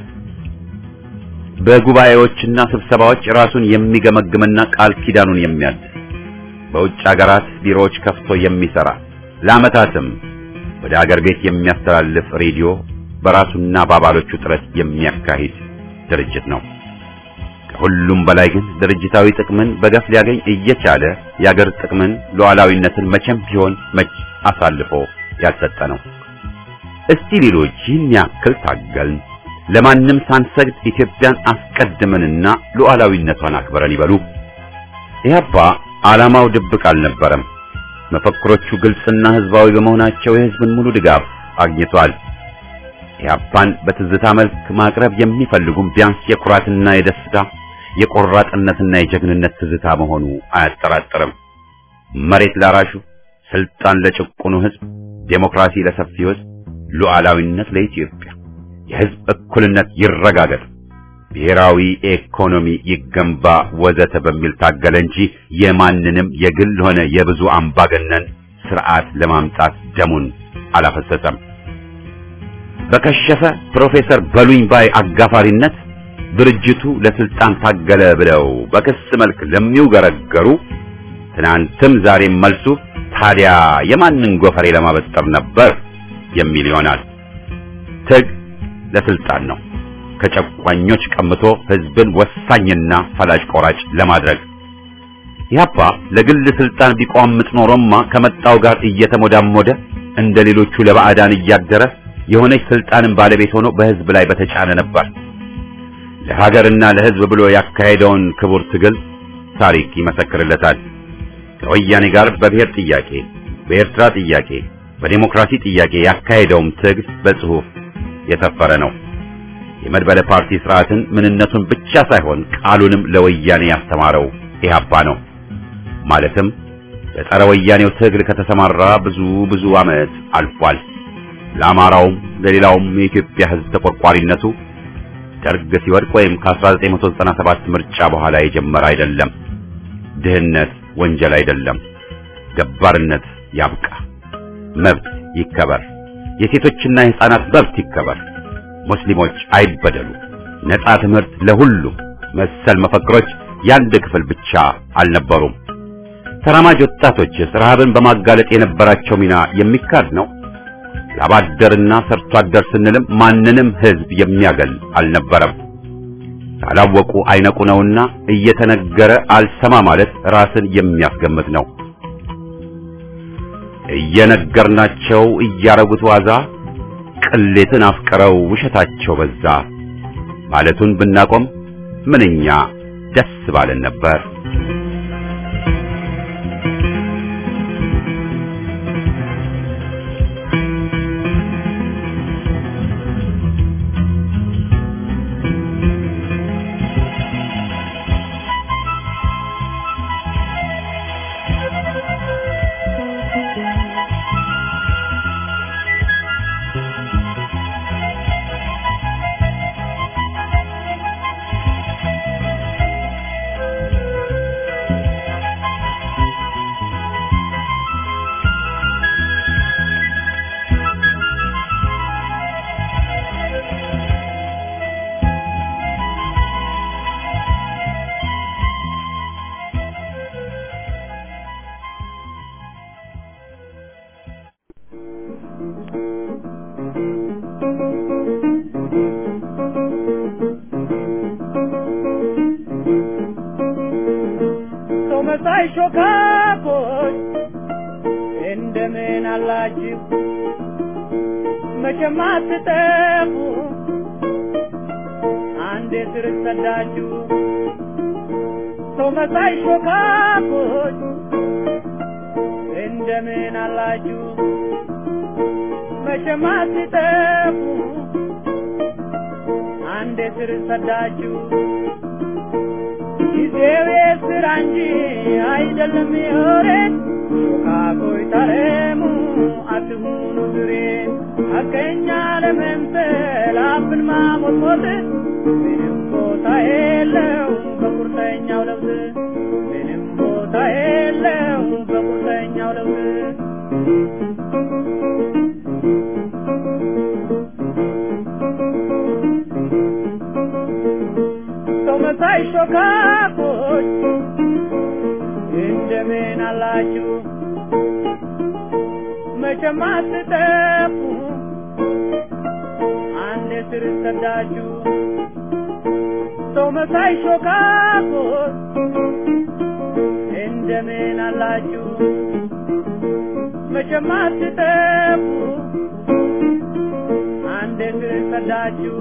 Speaker 2: በጉባኤዎችና ስብሰባዎች ራሱን የሚገመግምና ቃል ኪዳኑን የሚያድስ በውጭ ሀገራት ቢሮዎች ከፍቶ የሚሰራ ለዓመታትም ወደ ሀገር ቤት የሚያስተላልፍ ሬዲዮ በራሱና በአባሎቹ ጥረት የሚያካሂድ ድርጅት ነው። ከሁሉም በላይ ግን ድርጅታዊ ጥቅምን በገፍ ሊያገኝ እየቻለ የአገር ጥቅምን ሉዓላዊነትን መቼም ቢሆን መች አሳልፎ ያልሰጠ ነው። እስቲ ሌሎች ይህን ያክል ታገልን፣ ለማንም ሳንሰግድ ኢትዮጵያን አስቀድመንና ሉዓላዊነቷን አክብረን ይበሉ። ኢህአፓ ዓላማው ድብቅ አልነበረም። መፈክሮቹ ግልጽና ህዝባዊ በመሆናቸው የህዝብን ሙሉ ድጋፍ አግኝቷል። ኢህአፓን በትዝታ መልክ ማቅረብ የሚፈልጉም ቢያንስ የኩራትና የደስታ የቆራጥነትና የጀግንነት ትዝታ መሆኑ አያጠራጥርም። መሬት ላራሹ፣ ስልጣን ለጭቁኑ ህዝብ፣ ዴሞክራሲ ለሰፊው ህዝብ፣ ሉዓላዊነት ለኢትዮጵያ፣ የህዝብ እኩልነት ይረጋገጥ፣ ብሔራዊ ኢኮኖሚ ይገንባ ወዘተ በሚል ታገለ እንጂ የማንንም የግል ሆነ የብዙ አምባገነን ስርዓት ለማምጣት ደሙን አላፈሰሰም። በከሸፈ ፕሮፌሰር በሉኝ ባይ አጋፋሪነት ድርጅቱ ለስልጣን ታገለ ብለው በክስ መልክ ለሚውገረገሩ ትናንትም ዛሬም መልሱ ታዲያ የማንን ጎፈሬ ለማበጠር ነበር የሚል ይሆናል። ትግ ለስልጣን ነው፣ ከጨቋኞች ቀምቶ ህዝብን ወሳኝና ፈላጭ ቆራጭ ለማድረግ። ኢህአፓ ለግል ስልጣን ቢቋምጥ ኖሮማ ከመጣው ጋር እየተሞዳሞደ እንደ ሌሎቹ ለባዕዳን እያደረ የሆነች ስልጣንን ባለቤት ሆኖ በህዝብ ላይ በተጫነ ነበር። ለሀገርና ለህዝብ ብሎ ያካሄደውን ክቡር ትግል ታሪክ ይመሰክርለታል። ከወያኔ ጋር በብሔር ጥያቄ፣ በኤርትራ ጥያቄ፣ በዲሞክራሲ ጥያቄ ያካሄደውም ትግል በጽሁፍ የሰፈረ ነው። የመድበለ ፓርቲ ስርዓትን ምንነቱን ብቻ ሳይሆን ቃሉንም ለወያኔ ያስተማረው ኢህአፓ ነው። ማለትም ለጸረ ወያኔው ትግል ከተሰማራ ብዙ ብዙ ዓመት አልፏል። ለአማራውም ለሌላውም የኢትዮጵያ ህዝብ ተቆርቋሪነቱ ደርግ ሲወድቅ ወይም ከ1997 ምርጫ በኋላ የጀመረ አይደለም። ድህነት ወንጀል አይደለም። ገባርነት ያብቃ፣ መብት ይከበር፣ የሴቶችና የሕፃናት መብት ይከበር፣ ሙስሊሞች አይበደሉ፣ ነጻ ትምህርት ለሁሉም መሰል መፈክሮች ያንድ ክፍል ብቻ አልነበሩም። ተራማጅ ወጣቶች ረሃብን በማጋለጥ የነበራቸው ሚና የሚካድ ነው። ላባደርና ሰርቶ አደር ስንልም ማንንም ህዝብ የሚያገል አልነበረም። ታላወቁ አይነቁ ነውና እየተነገረ አልሰማ ማለት ራስን የሚያስገምት ነው። እየነገርናቸው እያረጉት ዋዛ ቅሌትን አፍቀረው ውሸታቸው በዛ ማለቱን ብናቆም ምንኛ ደስ ባለን ነበር።
Speaker 3: መሳይ ሾካኮች እንደምን አላችሁ መቼም አትጠፉ አንዴ ስር ሰዳችሁ ሰው መሳይ ሾካኮች እንደምን አላችሁ መቼም አትጠፉ አንዴ ስር ሰዳችሁ ጊዜው የስራ እንጂ አይደለም የወሬ ሾካኮይ ታረሙ አትሁኑ ዝሬ ሐቀኛ ለመምሰል አፍን ማሞትሞት ምንም ቦታ የለው በቁርጠኛው ለውዝ ምንም ቦታ የለው በቁርጠኛው ለውዝ መሳይ ሾካኮች እንደምን አላችሁ መቼም አትጠፉ አንዴ ስር ሰዳችሁ ሰው መሳይ ሾካኮች እንደምን አላችሁ መቼም አትጠፉ አንዴ ስር ሰዳችሁ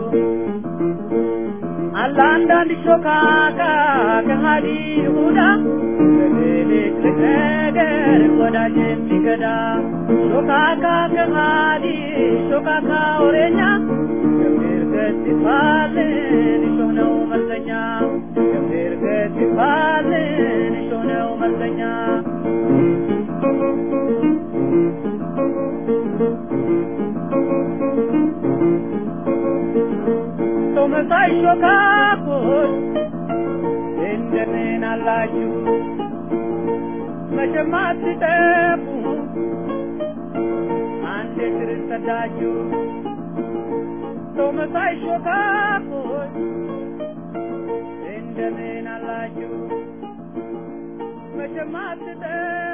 Speaker 3: አንዳንድ ሾካካ ከሃዲ ይሁዳ በሌሊት ነገር ወዳጅ የሚገዳ ሾካካ ከሃዲ ሾካካ ወሬኛ ገምር ገትፋልን ሾህ ነው መልሰኛ ገምር ገትፋልን ሾህ ነው መልሰኛ መሳይ ሾካኮች እንደምን አላችሁ መቼም አትጠፉ አንዴ ስር ሰዳችሁ ሰው መሳይ ሾካኮች እንደምን አላችሁ መቼም አትጠፉ